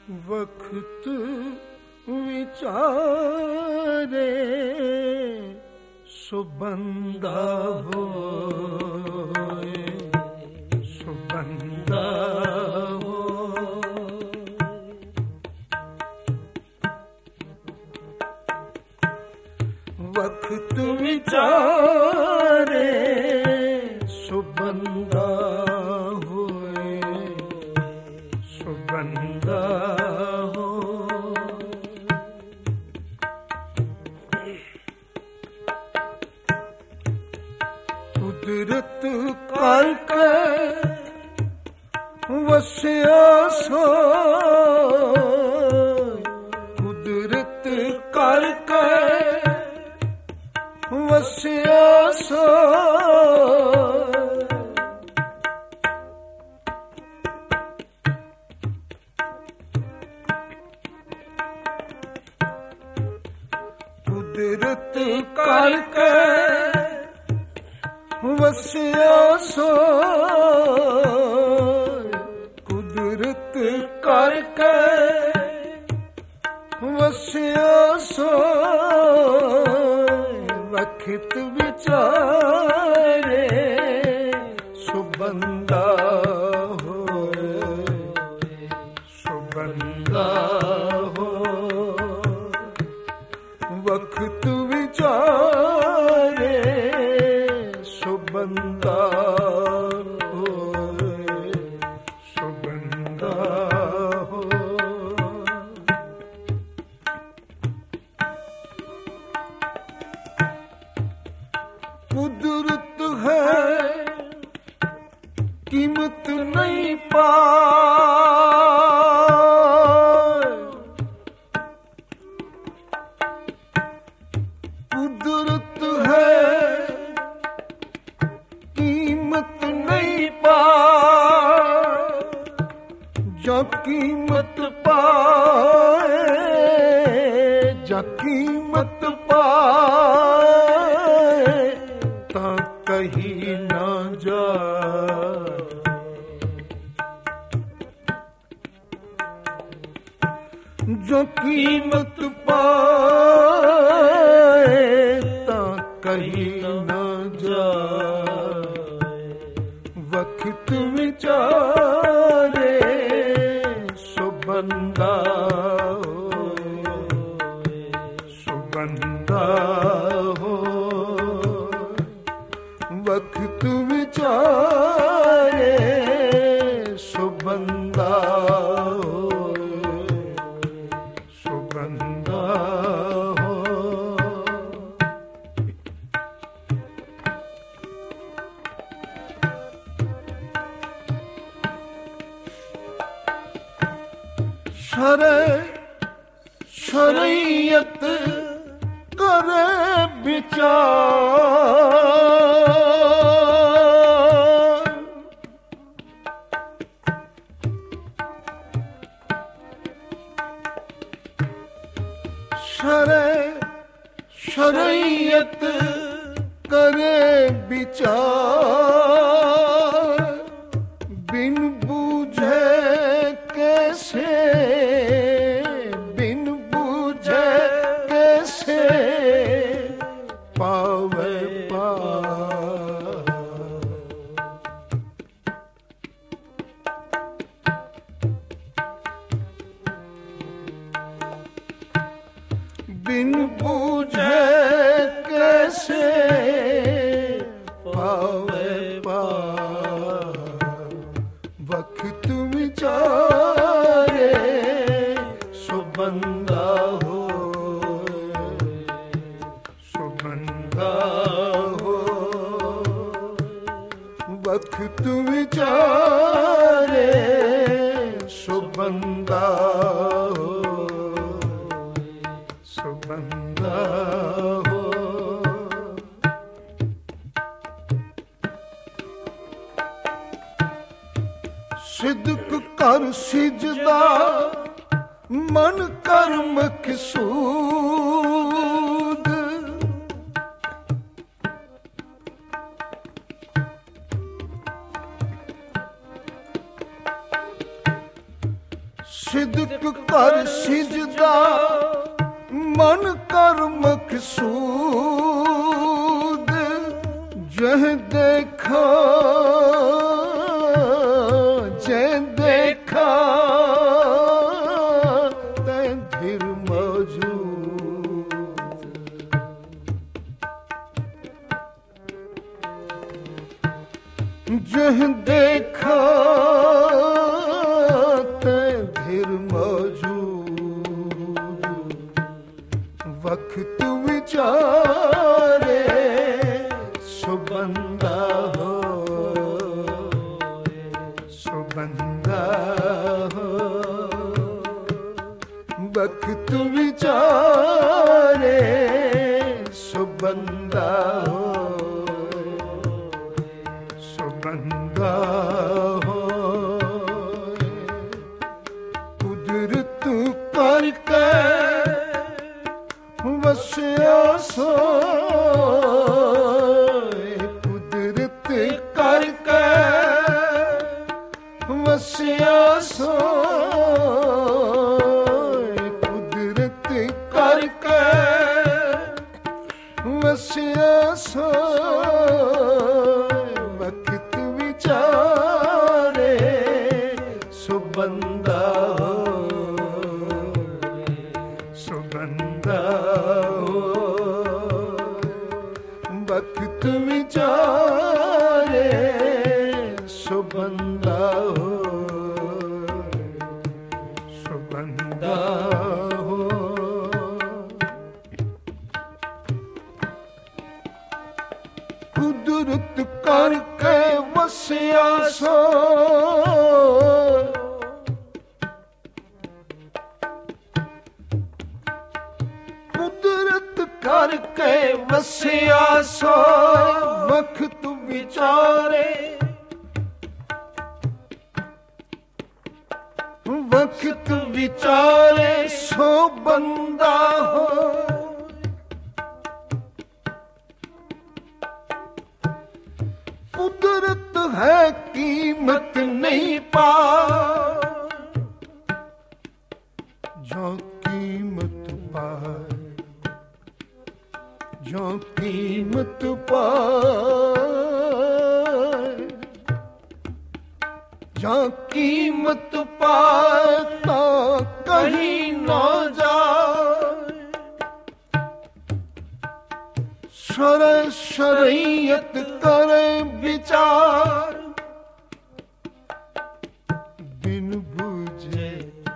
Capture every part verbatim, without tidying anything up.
ਵਖਤ ਵਿਚਾਰੇ ਸੋ ਬੰਦਾ ਹੋਏ, ਸੋ ਬੰਦਾ ਹੋਏ। ਵਖਤ ਵਿਚਾਰੇ ਸੋ ਬੰਦਾ ਹੋਏ, ਸੋ ਬੰਦਾ ਕੁਦਰਤ ਕਰਕੇ ਵਸਿਆ ਸੋਇ, ਕੁਦਰਤ ਕਰਕੇ ਵਸਿਆ ਸੋਇ। ਕੁਦਰਤ ਕਰਕੇ ਵਸਿਆ ਸੋਇ, ਕੁਦਰਤ ਕਰਕੇ ਵਸਿਆ ਸੋਇ। ਵਖਤ ਵਿਚਾਰੇ ਸੋ ਬੰਦਾ ਹੋਏ, ਸੋ ਬੰਦਾ ਹੋਏ। ਵਖਤ ਵਿਚਾਰੇ ਸੋ ਬੰਦਾ ਹੋਏ, ਸੋ ਬੰਦਾ ਹੋਏ। ਕੁਦਰਤ ਹੈ ਕੀਮਤ ਨਹੀਂ ਪਾਏ, ਕੁਦਰਤ ਹੈ ਕੀਮਤ ਨਹੀਂ ਪਾਏ। ਜਾਂ ਕੀਮਤ ਪਾਏ, ਜਾਂ ਕੀਮਤ ਪਾਏ ਤਾਂ ਕਹੀ ਨਾ ਜਾਏ। ਜੋ ਕੀਮਤ ਪਾਏ ਤਾਂ ਕਹੀ ਨਾ ਜਾਏ। ਵਖਤ ਵਿਚਾਰੇ ਸੋ ਬੰਦਾ ਹੋਏ, ਸੋ ਬੰਦਾ ਹੋਏ। ਵਖਤ ਵਿਚਾਰੇ ਸੋ ਬੰਦਾ ਹੋਏ, ਸੋ ਬੰਦਾ ਹੋਏ। ਸ਼ਰਅ ਸ਼ਰੀਅਤ ਕਰੇ ਵਿਚਾਰ, ਸ਼ਰਅ ਸ਼ਰੀਅਤ ਕਰੇ ਵਿਚਾਰ। ਬਿਨ ਬੂਝੇ ਕੈਸੇ, ਬਿਨ ਬੂਝੇ ਕੈਸੇ ਪਾਵੇ ਪਾਰ। ਬਿਨ ਬੂਝੇ ਕੈਸੇ ਪਾਵੇ ਪਾਰ। ਵਖਤ ਵਿਚਾਰੇ ਸੋ ਬੰਦਾ ਹੋਏ, ਸੋ ਬੰਦਾ ਹੋਏ। ਵਖਤ ਵਿਚਾਰੇ ਸੋ ਬੰਦਾ ਹੋਏ, ਸੋ ਬੰਦਾ ਹੋਏ। ਸਿਦਕ ਕਰ ਸਿਜਦਾ ਮਨ ਕਰਮ ਕਿਸੂਦ। ਸਿਦਕ ਕਰ ਸਿਜਦਾ ਮਨ ਕਰ ਮਕਸੂਦ ਜਹ ਦੇਖਾ ਜਹ ਦੇਖਾ ਤੈ ਧਿਰ ਮੌਜੂਦ ਜਹ ਦੇਖਾ ਵਖਤ ਵਿਚਾਰੇ ਸੋ ਬੰਦਾ ਹੋਏ ਸੋ ਬੰਦਾ ਹੋਏ ਵਖਤ ਵਿਚਾਰੇ ਸੋ ਬੰਦਾ ਹੋਏ ਸੋ ਬੰਦਾ ਹੋਏ ਕੁਦਰਤ ਕਰਕੇ ਵਸਿਆ ਸੋਏ ਕੁਦਰਤ ਕਰਕੇ ਵਸਿਆ ਸੋਏ ਕੁਦਰਤ ਕਰਕੇ ਵਸਿਆ ਸੋਏ ਵਕਤ ਵਿਚਾਰੇ ਸੋ ਬੰਦਾ ਹੋਏ ਸੋ ਬੰਦਾ ਵਕਤ ਵਿਚਾਰੇ ਸੋ ਬੰਦਾ ਹੋਏ ਸੋ ਬੰਦਾ ਹੋਏ ਕੁਦਰਤ ਕਰਕੇ ਵਸਿਆ ਸੋਏ ਕੁਦਰਤ ਕਰਕੇ ਵਸਿਆ ਸੋਏ ਵਖਤ ਵਿਚਾਰੇ ਵਖਤ ਵਿਚਾਰੇ ਸੋ ਬੰਦਾ ਹੋਏ ਕੁਦਰਤ ਹੈ ਕੀਮਤ ਨਹੀਂ ਪਾ ਜੋ ਕੀਮਤ ਪਾਏ ਜੋ ਕੀਮਤ ਪਾਏ ਜੋ ਕੀਮਤ ਪਾਏ ਤਾਂ ਕहीं ਨਾ ਜਾਏ ਸ਼ਰਅ ਸ਼ਰੀਅਤ ਕਰੇ ਵਿਚਾਰ ਬਿਨ ਬੁਝੇ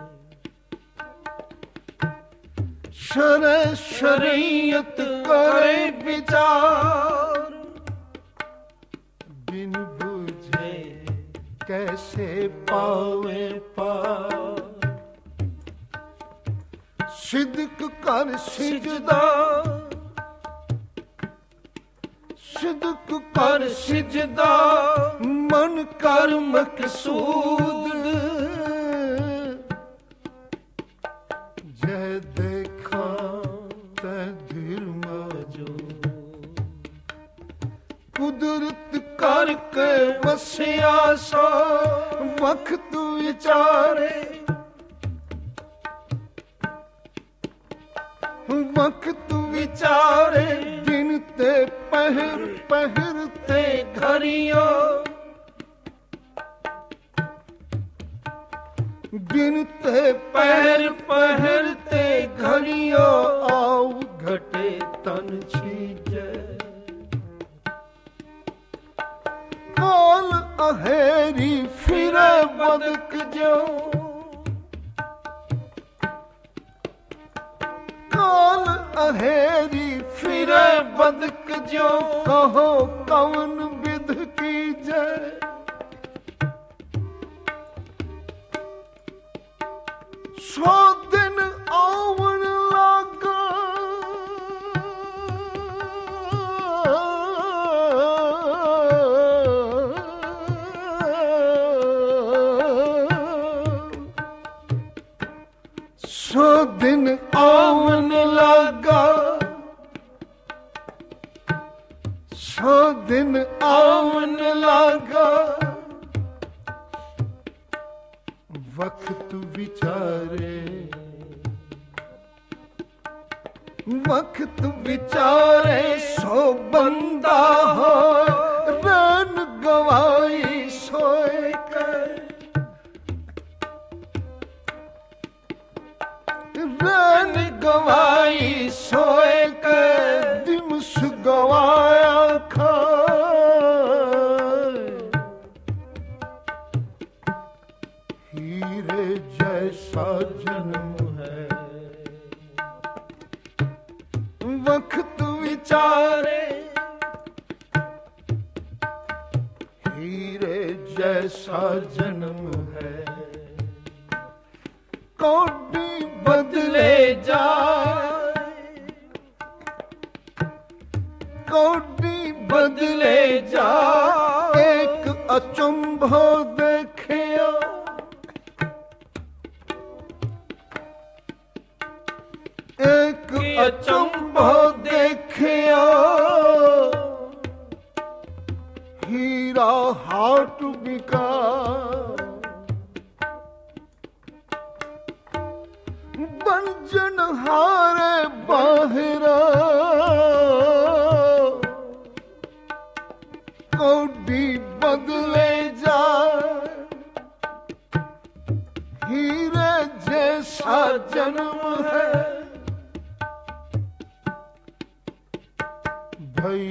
ਸ਼ਰਅ ਸ਼ਰੀਅਤ ਕਰੇ ਵਿਚਾਰ ਬਿਨ ਬੁਝੇ ਕੈਸੇ ਪਾਵੇ ਪਾਰ ਸਿਦਕ ਕਰ ਸਿਜਦਾ ਸਿਦਕ ਕਰ ਸਿਜਦਾ ਮਨ ਕਰ ਮਕਸੂਦ ਜੈ ਦੇਖਾਂ ਤੈ ਧਿਰ ਮੌਜੂਦ ਕੁਦਰਤ ਕਰਕੇ ਵਸਿਆ ਸੋ ਵਖਤ ਵਿਚਾਰੇ ਵਖਤ ਵਿਚਾਰੇ ਦਿਨ ਤੇ ਪਹਿਰ ਪਹਿਰ ਤੇ ਘੜੀਆਂ ਦਿਨ ਤੇ ਪਹਿਰ ਪਹਿਰ ਤੇ ਘੜੀਆਂ ਆਉ ਘਟੇ ਤਨ ਛੀਜੈ ਕਾਲ ਅਹੇਰੀ ਫਿਰੇ ਬਦਕ ਜੋ ਕਾਲ ਅਹੇਰੀ ਫਿਰੇ ਬਦਕ ਜੋ ਕਹੋ ਕੌਣ ਵਿਧ ਕੀਜੈ ਸੋ ਦਿਨ ਆਵਣ ਲੱਗਾ ਸੋ ਦਿਨ ਆਵਣ ਲੱਗਾ ਸੋ ਦਿਨ ਆਵਣ ਲੱਗਾ वक्त विचारे वक्त विचारे सो बंदा हो रन गवाई सोए कर रन गवाई सोए कर दिमस गवाया खाए हीरे जैसा जन्म है वक्त विचारे हीरे जैसा जन्म है कौड़ी बदले जाए कौड़ी बदले जाए एक अचंभो देखियो एक अचंभो देखियो हीरा हाट बिका बंजन हारे बाहरा कौड़ी बदले जाए हीरे जैसा जन्म है भई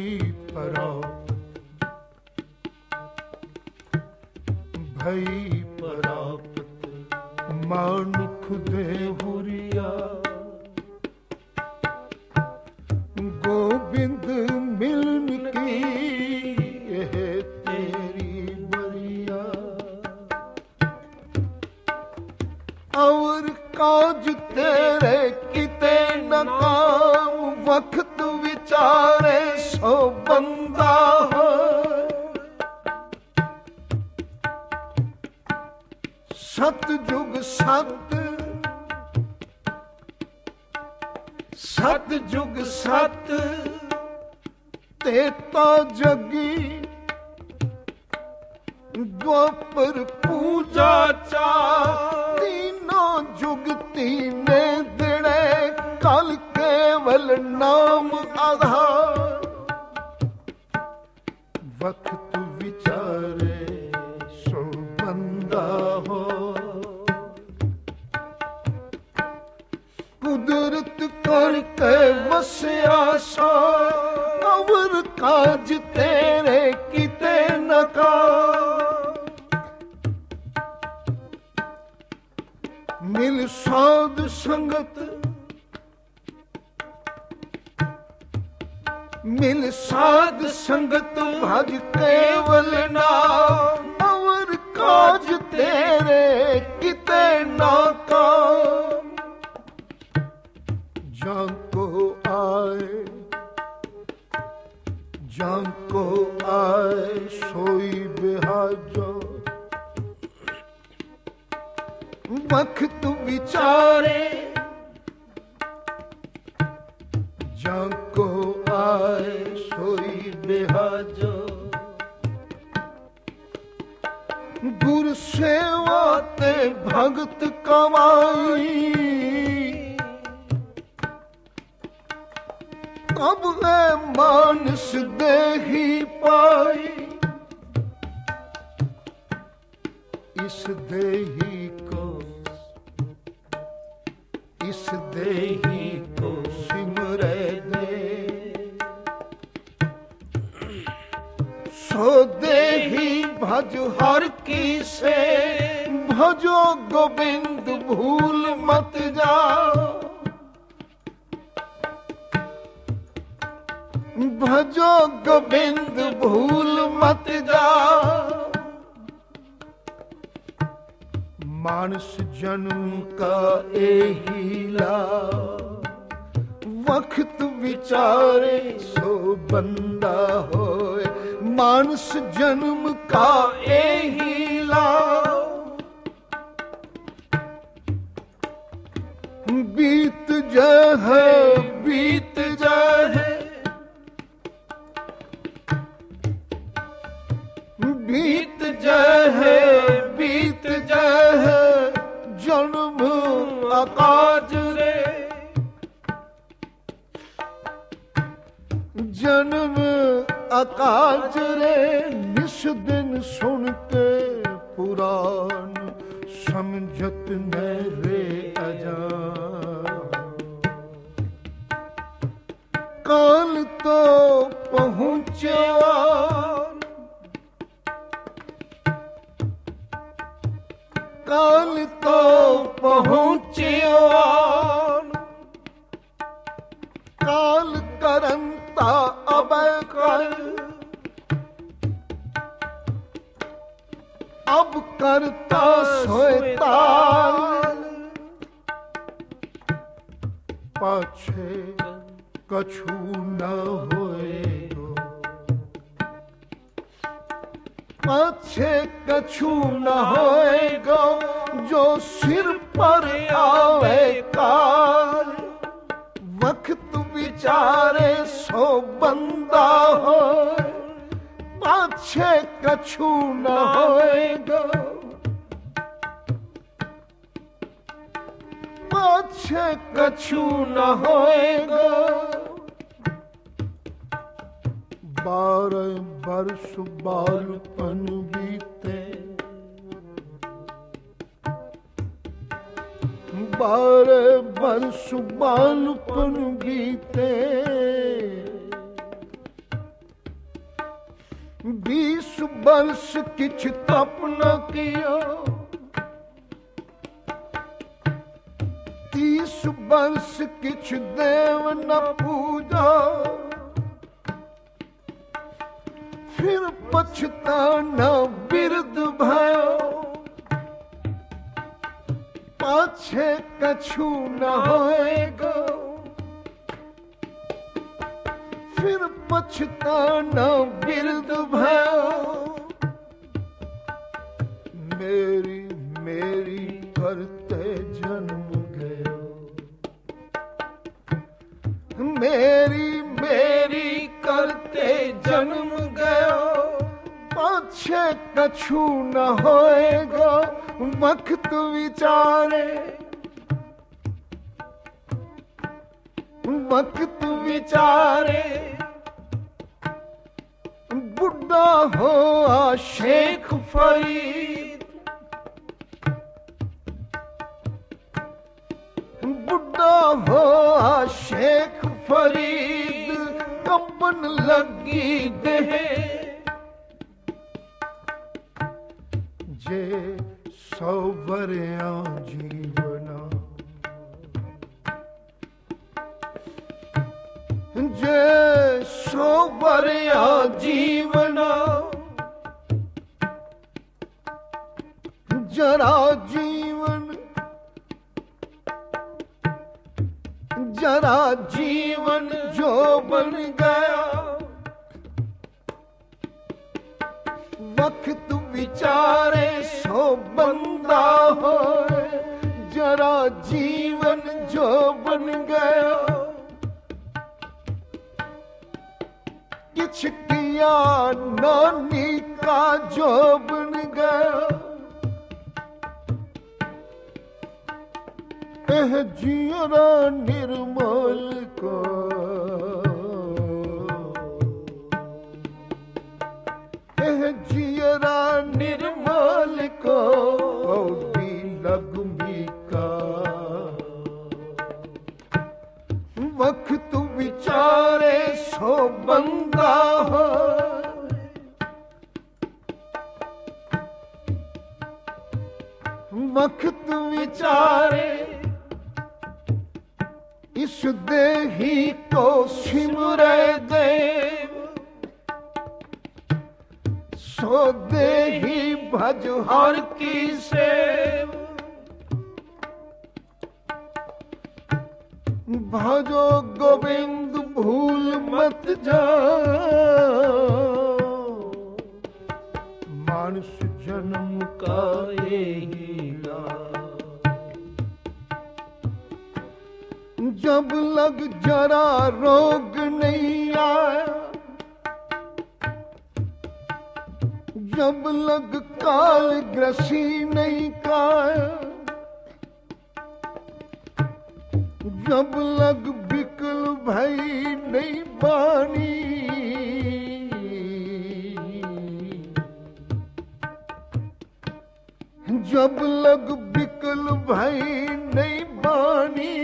परापत भई परापत मानुख देहुरिया गोविंद मिलन की यह तेरी बरिया और काज तेरे किते न काम वक्त विचारे सो बंदा हो सतजुग सत सतजुग सत तेता जगी द्वापर पूजा चा तीनों जुग तीने दिने कल केवल नाम आधार वक्त विचारे सो बंदा हो कुदरत करके वसया सो अवर काज तेरे किते न का मिल साध संगत मिल साध संगत भज केवल नाम अवर काज तेरे किते ना काम जाको आए जाको आए सोई बिहाजो वक्त विचारे जाको आए सोई बिहाजो गुर सेवा ते भगत कमाई कब है मानस देही पाई इस देही को इस देही को सिमरे दे सो देही भज हर की से भजो गोविंद भूल मत जाओ भजो गोविंद भूल मत जाओ मानस जन्म का एही लाभ वक्त विचारे सो बंदा होए मानस जन्म का एही लाभ बीत जाए बीत जाए बीत जाए बीत जाए काज रे निस दिन सुनते पुराण समझत न रे अजान। काल तो पहुँचा काल तो पहुँचियो काल करंता अब कर अब करता सोताल पाछे कछु न होएगो पाछे कछु न होएगो जो सिर पर आवे काल। वक्त विचारे सो बंदा हो पाछे कछु न होएगो पाछे कछु न होएगो। बारह वर्ष बालपन बीते बारह वर्ष बालपन बीते बीस वर्ष किछ तप न किया तीस वर्ष किछ देव न पूजा फिर पछताना बिरद भयो पाछे कछु न होएगो फिर पछताना बिरद भयो। मेरी मेरी करते जन्म गयो मेरी मेरी करते जन्म गयो पाछे कछु न होएगो। वक्त विचारे वक्त विचारे बुढ़ा हो आ शेख फरीद बुढ़ा हो आ शेख फरीद कंबन लगी देह जे सौ वरिया जीवना जे सौ वरिया जीवना जरा जीवन जरा जीवन जो बन गया वक्त विचारे सो बंदा हो जरा जीवन जो बन गया किछ किया नानी का जो बन गया एह जियरा निर्मल को एह जियरा निर्मल को लगमी का वक्त विचारे सो बंदा हो वक्त विचारे इस देही को सिमरे देव सो देही भज हर की सेव भजो गोविंद भूल मत जाओ मानस जन्म का यही जब लग जरा रोग नहीं आया जब लग काल ग्रसी नहीं काया जब लग बिकल भई नहीं बानी जब लग बिकल भई नहीं बानी,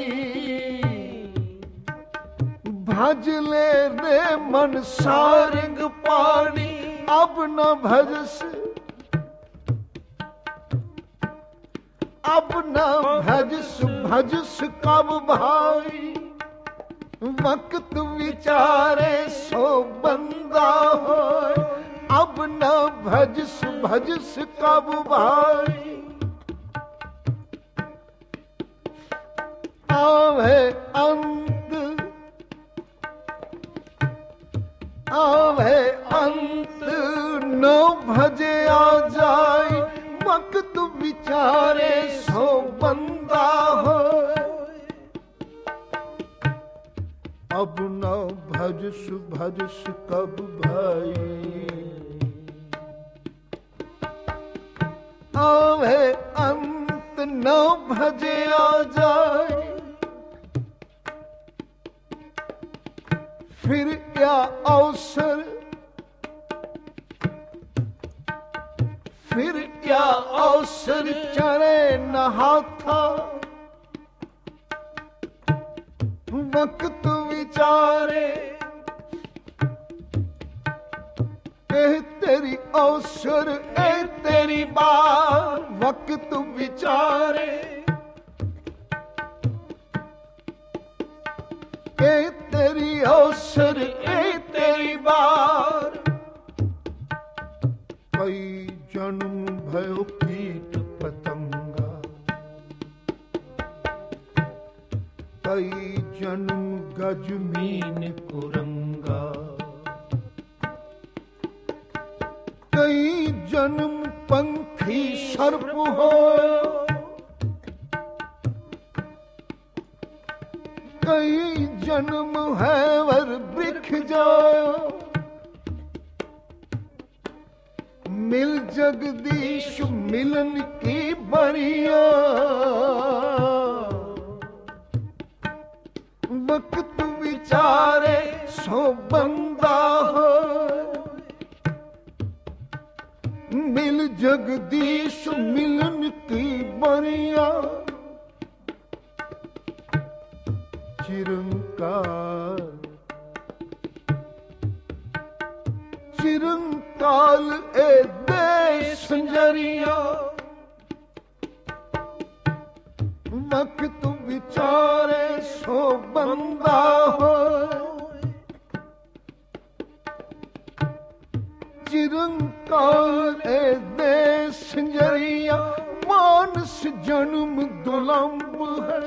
भज ले रे मन सारंग पानी। अब न भजस अब न भजस भजस कब भाई, वक्त विचारे सो बंदा होय। अब न भजस भजस कब भाई, आवे अंत आवे अंत न भजे आ जाए, वक्त विचारे सो बंदा होय। अब न भजस भजस कब भाई, आवे अंत न भजे आ जाए। फिर क्या अवसर फिर क्या अवसर चरे नहाथा, वक्त विचारे। ए तेरी अवसर ए तेरी बार, वक्त विचारे। ए तेरी अवसर ए तेरी बार, कई जन्म भयो कीट पतंगा, कई जन्म गजमीन कुरंगा, कई जन्म पंखी सर्प होयो, कई जन्म हैवर वृक्ष जायो। मिल जगदीश मिलन की बरिया, वक्त विचारे सो बंदा हो। मिल जगदीश मिलन की बरिया, चिरंकार चिरंकाल ए देश संजरिया, वक्त विचारे सो बंदा हो। चिरंकाल ए देश संजरिया, मानस जन्म दुलंब है।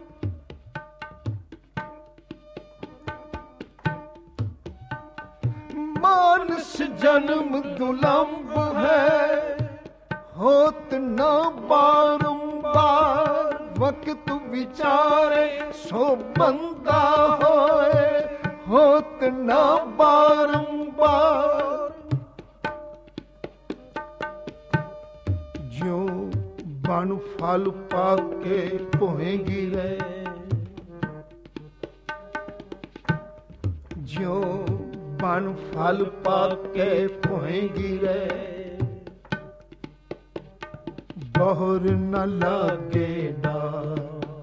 मानस जन्म दुलंब है, होत न बारंबार। वक्त विचारे सो बंदा होए, होत न बारंबार। ज्यों बन फल पाके पोहे गिरे, ज्यों बन फल पाके पोहे गिरे। बहुर न लागे डार,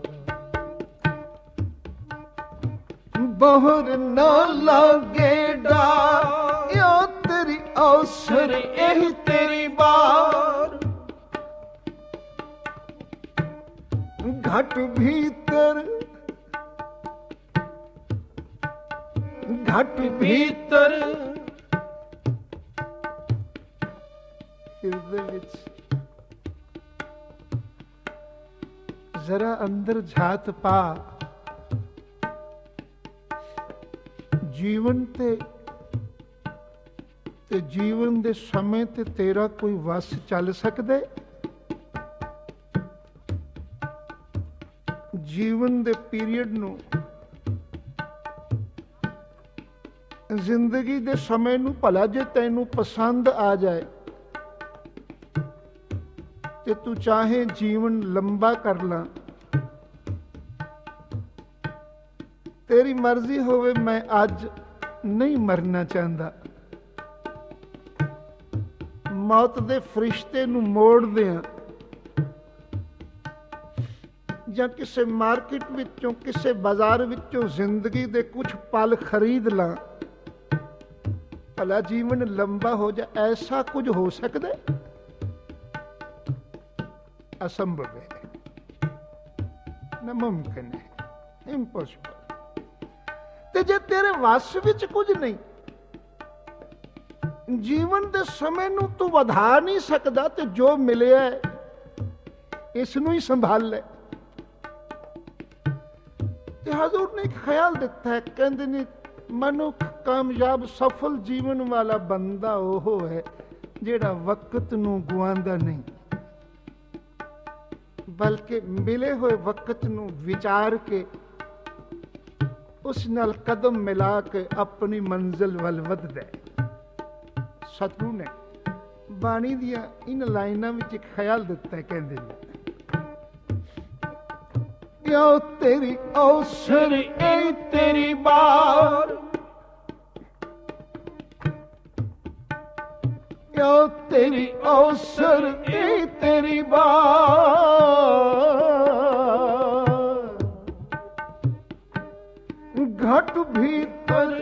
बहुर न लागे डार। यो तेरी अवसर यही तेरी बार। घट भीतर घट भीतर ਹਿਰਦੇ ਵਿੱਚ ਜ਼ਰਾ ਅੰਦਰ ਝਾਤ ਪਾ। ਜੀਵਨ ਤੇ ਤੇ ਜੀਵਨ ਦੇ ਸਮੇਂ ਤੇ ਤੇਰਾ ਕੋਈ ਵਸ ਚੱਲ ਸਕਦਾ? ਜੀਵਨ ਦੇ ਪੀਰੀਅਡ ਨੂੰ, ਜ਼ਿੰਦਗੀ ਦੇ ਸਮੇਂ ਨੂੰ ਭਲਾ ਜੇ ਤੈਨੂੰ ਪਸੰਦ ਆ ਜਾਏ ਤੇ ਤੂੰ ਚਾਹੇ ਜੀਵਨ ਲੰਬਾ ਕਰ ਲਾਂ, ਤੇਰੀ ਮਰਜ਼ੀ ਹੋਵੇ। ਮੈਂ ਅੱਜ ਨਹੀਂ ਮਰਨਾ ਚਾਹੁੰਦਾ, ਮੌਤ ਦੇ ਫਰਿਸ਼ਤੇ ਨੂੰ ਮੋੜਦੇ ਹਾਂ, ਜਾਂ ਕਿਸੇ ਮਾਰਕੀਟ ਵਿੱਚੋਂ, ਕਿਸੇ ਬਾਜ਼ਾਰ ਵਿੱਚੋਂ ਜ਼ਿੰਦਗੀ ਦੇ ਕੁਝ ਪਲ ਖਰੀਦ ਲਾਂ, ਭਲਾ ਜੀਵਨ ਲੰਬਾ ਹੋ ਜਾ, ਐਸਾ ਕੁਝ ਹੋ ਸਕਦਾ? ਅਸੰਭਵ ਹੈ, ਨਾਮੁਮਕਿਨ ਹੈ, ਇੰਪੋਸੀਬਲ। ਤੇ ਜੇ ਤੇਰੇ ਵੱਸ ਵਿੱਚ ਕੁਝ ਨਹੀਂ, ਜੀਵਨ ਦੇ ਸਮੇਂ ਨੂੰ ਤੂੰ ਵਧਾ ਨਹੀਂ ਸਕਦਾ, ਤੇ ਜੋ ਮਿਲਿਆ ਇਸ ਨੂੰ ਹੀ ਸੰਭਾਲ ਲੈ। ਤੇ ਹਜ਼ੂਰ ਨੇ ਇੱਕ ਖਿਆਲ ਦਿੱਤਾ ਹੈ, ਕਹਿੰਦੇ ਨੇ ਮਨੁੱਖ ਕਾਮਯਾਬ ਸਫਲ ਜੀਵਨ ਵਾਲਾ ਬੰਦਾ ਉਹ ਹੈ ਜਿਹੜਾ ਵਕਤ ਨੂੰ ਗੁਆਉਂਦਾ ਨਹੀਂ, ਬਲਕਿ ਮਿਲੇ ਹੋਏ ਵਕਤ ਨੂੰ ਵਿਚਾਰ ਕੇ ਉਸ ਨਾਲ ਕਦਮ ਮਿਲਾ ਕੇ ਆਪਣੀ ਮੰਜ਼ਿਲ ਵੱਲ ਵੱਧਦਾ ਹੈ। ਸਤਿਗੁਰੂ ਨੇ ਬਾਣੀ ਦੀਆਂ ਇਨ ਲਾਈਨਾਂ ਵਿੱਚ ਇੱਕ ਖਿਆਲ ਦਿੱਤਾ ਹੈ, ਕਹਿੰਦੇ ਨੇ ਕਿਉਂ ਤੇਰੀ ਔਸਰ ਏ ਤੇਰੀ ਬਾਰ, ਕਿਉਂ ਤੇਰੀ ਔਸਰ ਏ ਤੇਰੀ ਬਾਰ, ਘਟ ਭੀਤਰ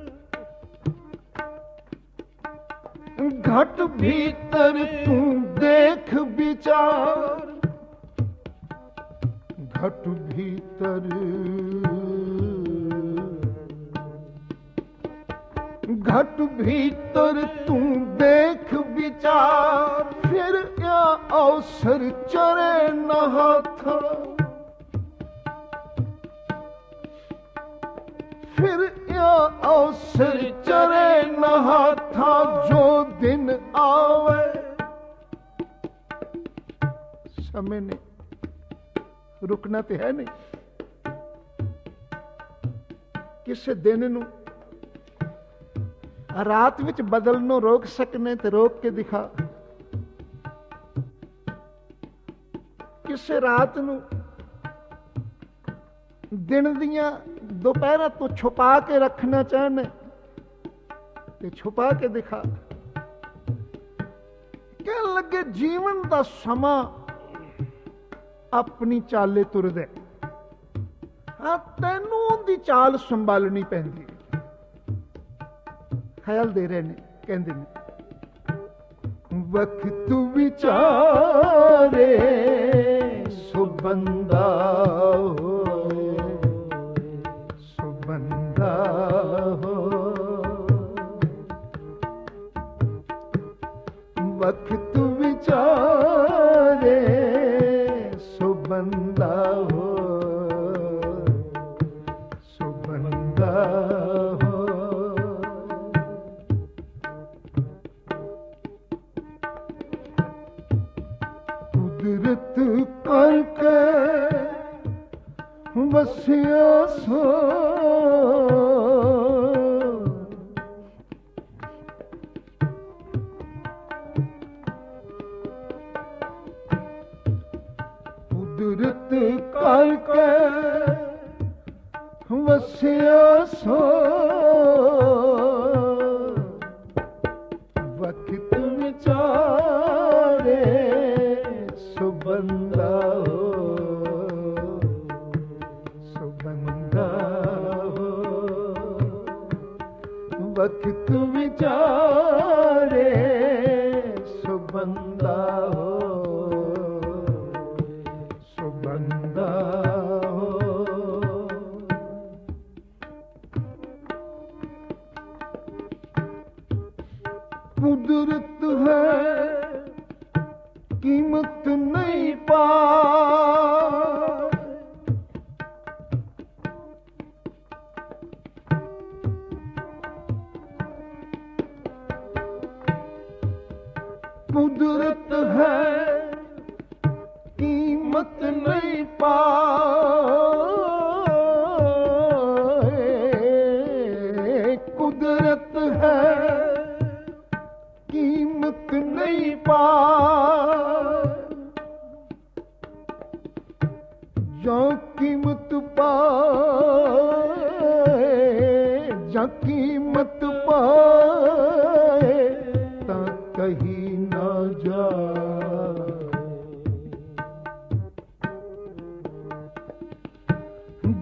घट भीतर तू देख विचार, घट भीतर घट भीतर तू देख विचार, फिर या अवसर चरे न हाथ, फिर या अवसर चरे न हाथा, जो दिन आवे। समय ने रुकना तो है नहीं, किसी दिन नू रात विच बदलनों रोक सकने तो रोक के दिखा, किसी रात नू दिन दियां दोपहर तो छुपा के रखना चाहने ते छुपा के दिखा। कह लगे जीवन का समा अपनी चाले तुरदे, हाँ तैनू दी चाल संभालनी पैंदी। ख्याल दे रहे ने, कहंदे ने वक्त विचारे सो बंदा हो, सो बंदा हो, वक्त विचारे सो बंदा हो, सो बंदा हो। कुदरत करके वसिया सो, कुदरत करके वसिया सो, वक्त विचारे सो बंदा हो, सो बंदा हो, वक्त विचारे सो बंदा हो, सो बंदा हो। कुदरत है कीमत नहीं पा, कुदरत है कीमत नहीं पा, कुदरत है कीमत नहीं पा, जो कीमत पाए, जो कीमत पाए ता कहीं ना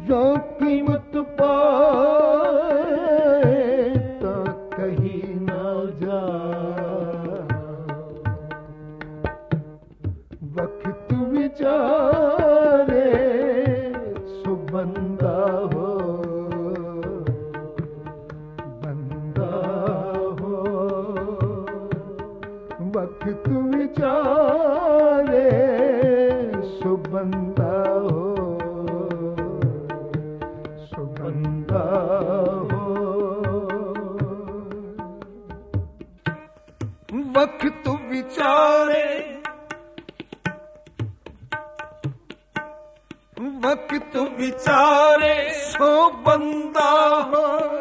जो कीमत पाए तो कहीं ना जा। वक्त विचारे सो बंदा हो, बंदा हो। वक्त विचारे सो बंदा हो, सो बंदा हो। वक्त विचारे वक्त विचारे सो बंदा हो।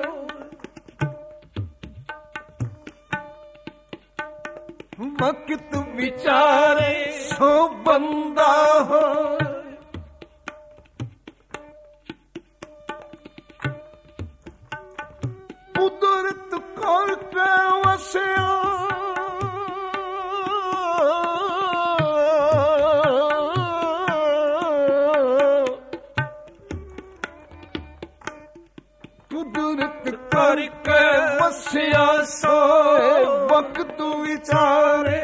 वक्त विचारे सो बंदा हो। कुदरत करके वसिया करके वसिया सो वक्त विचारे।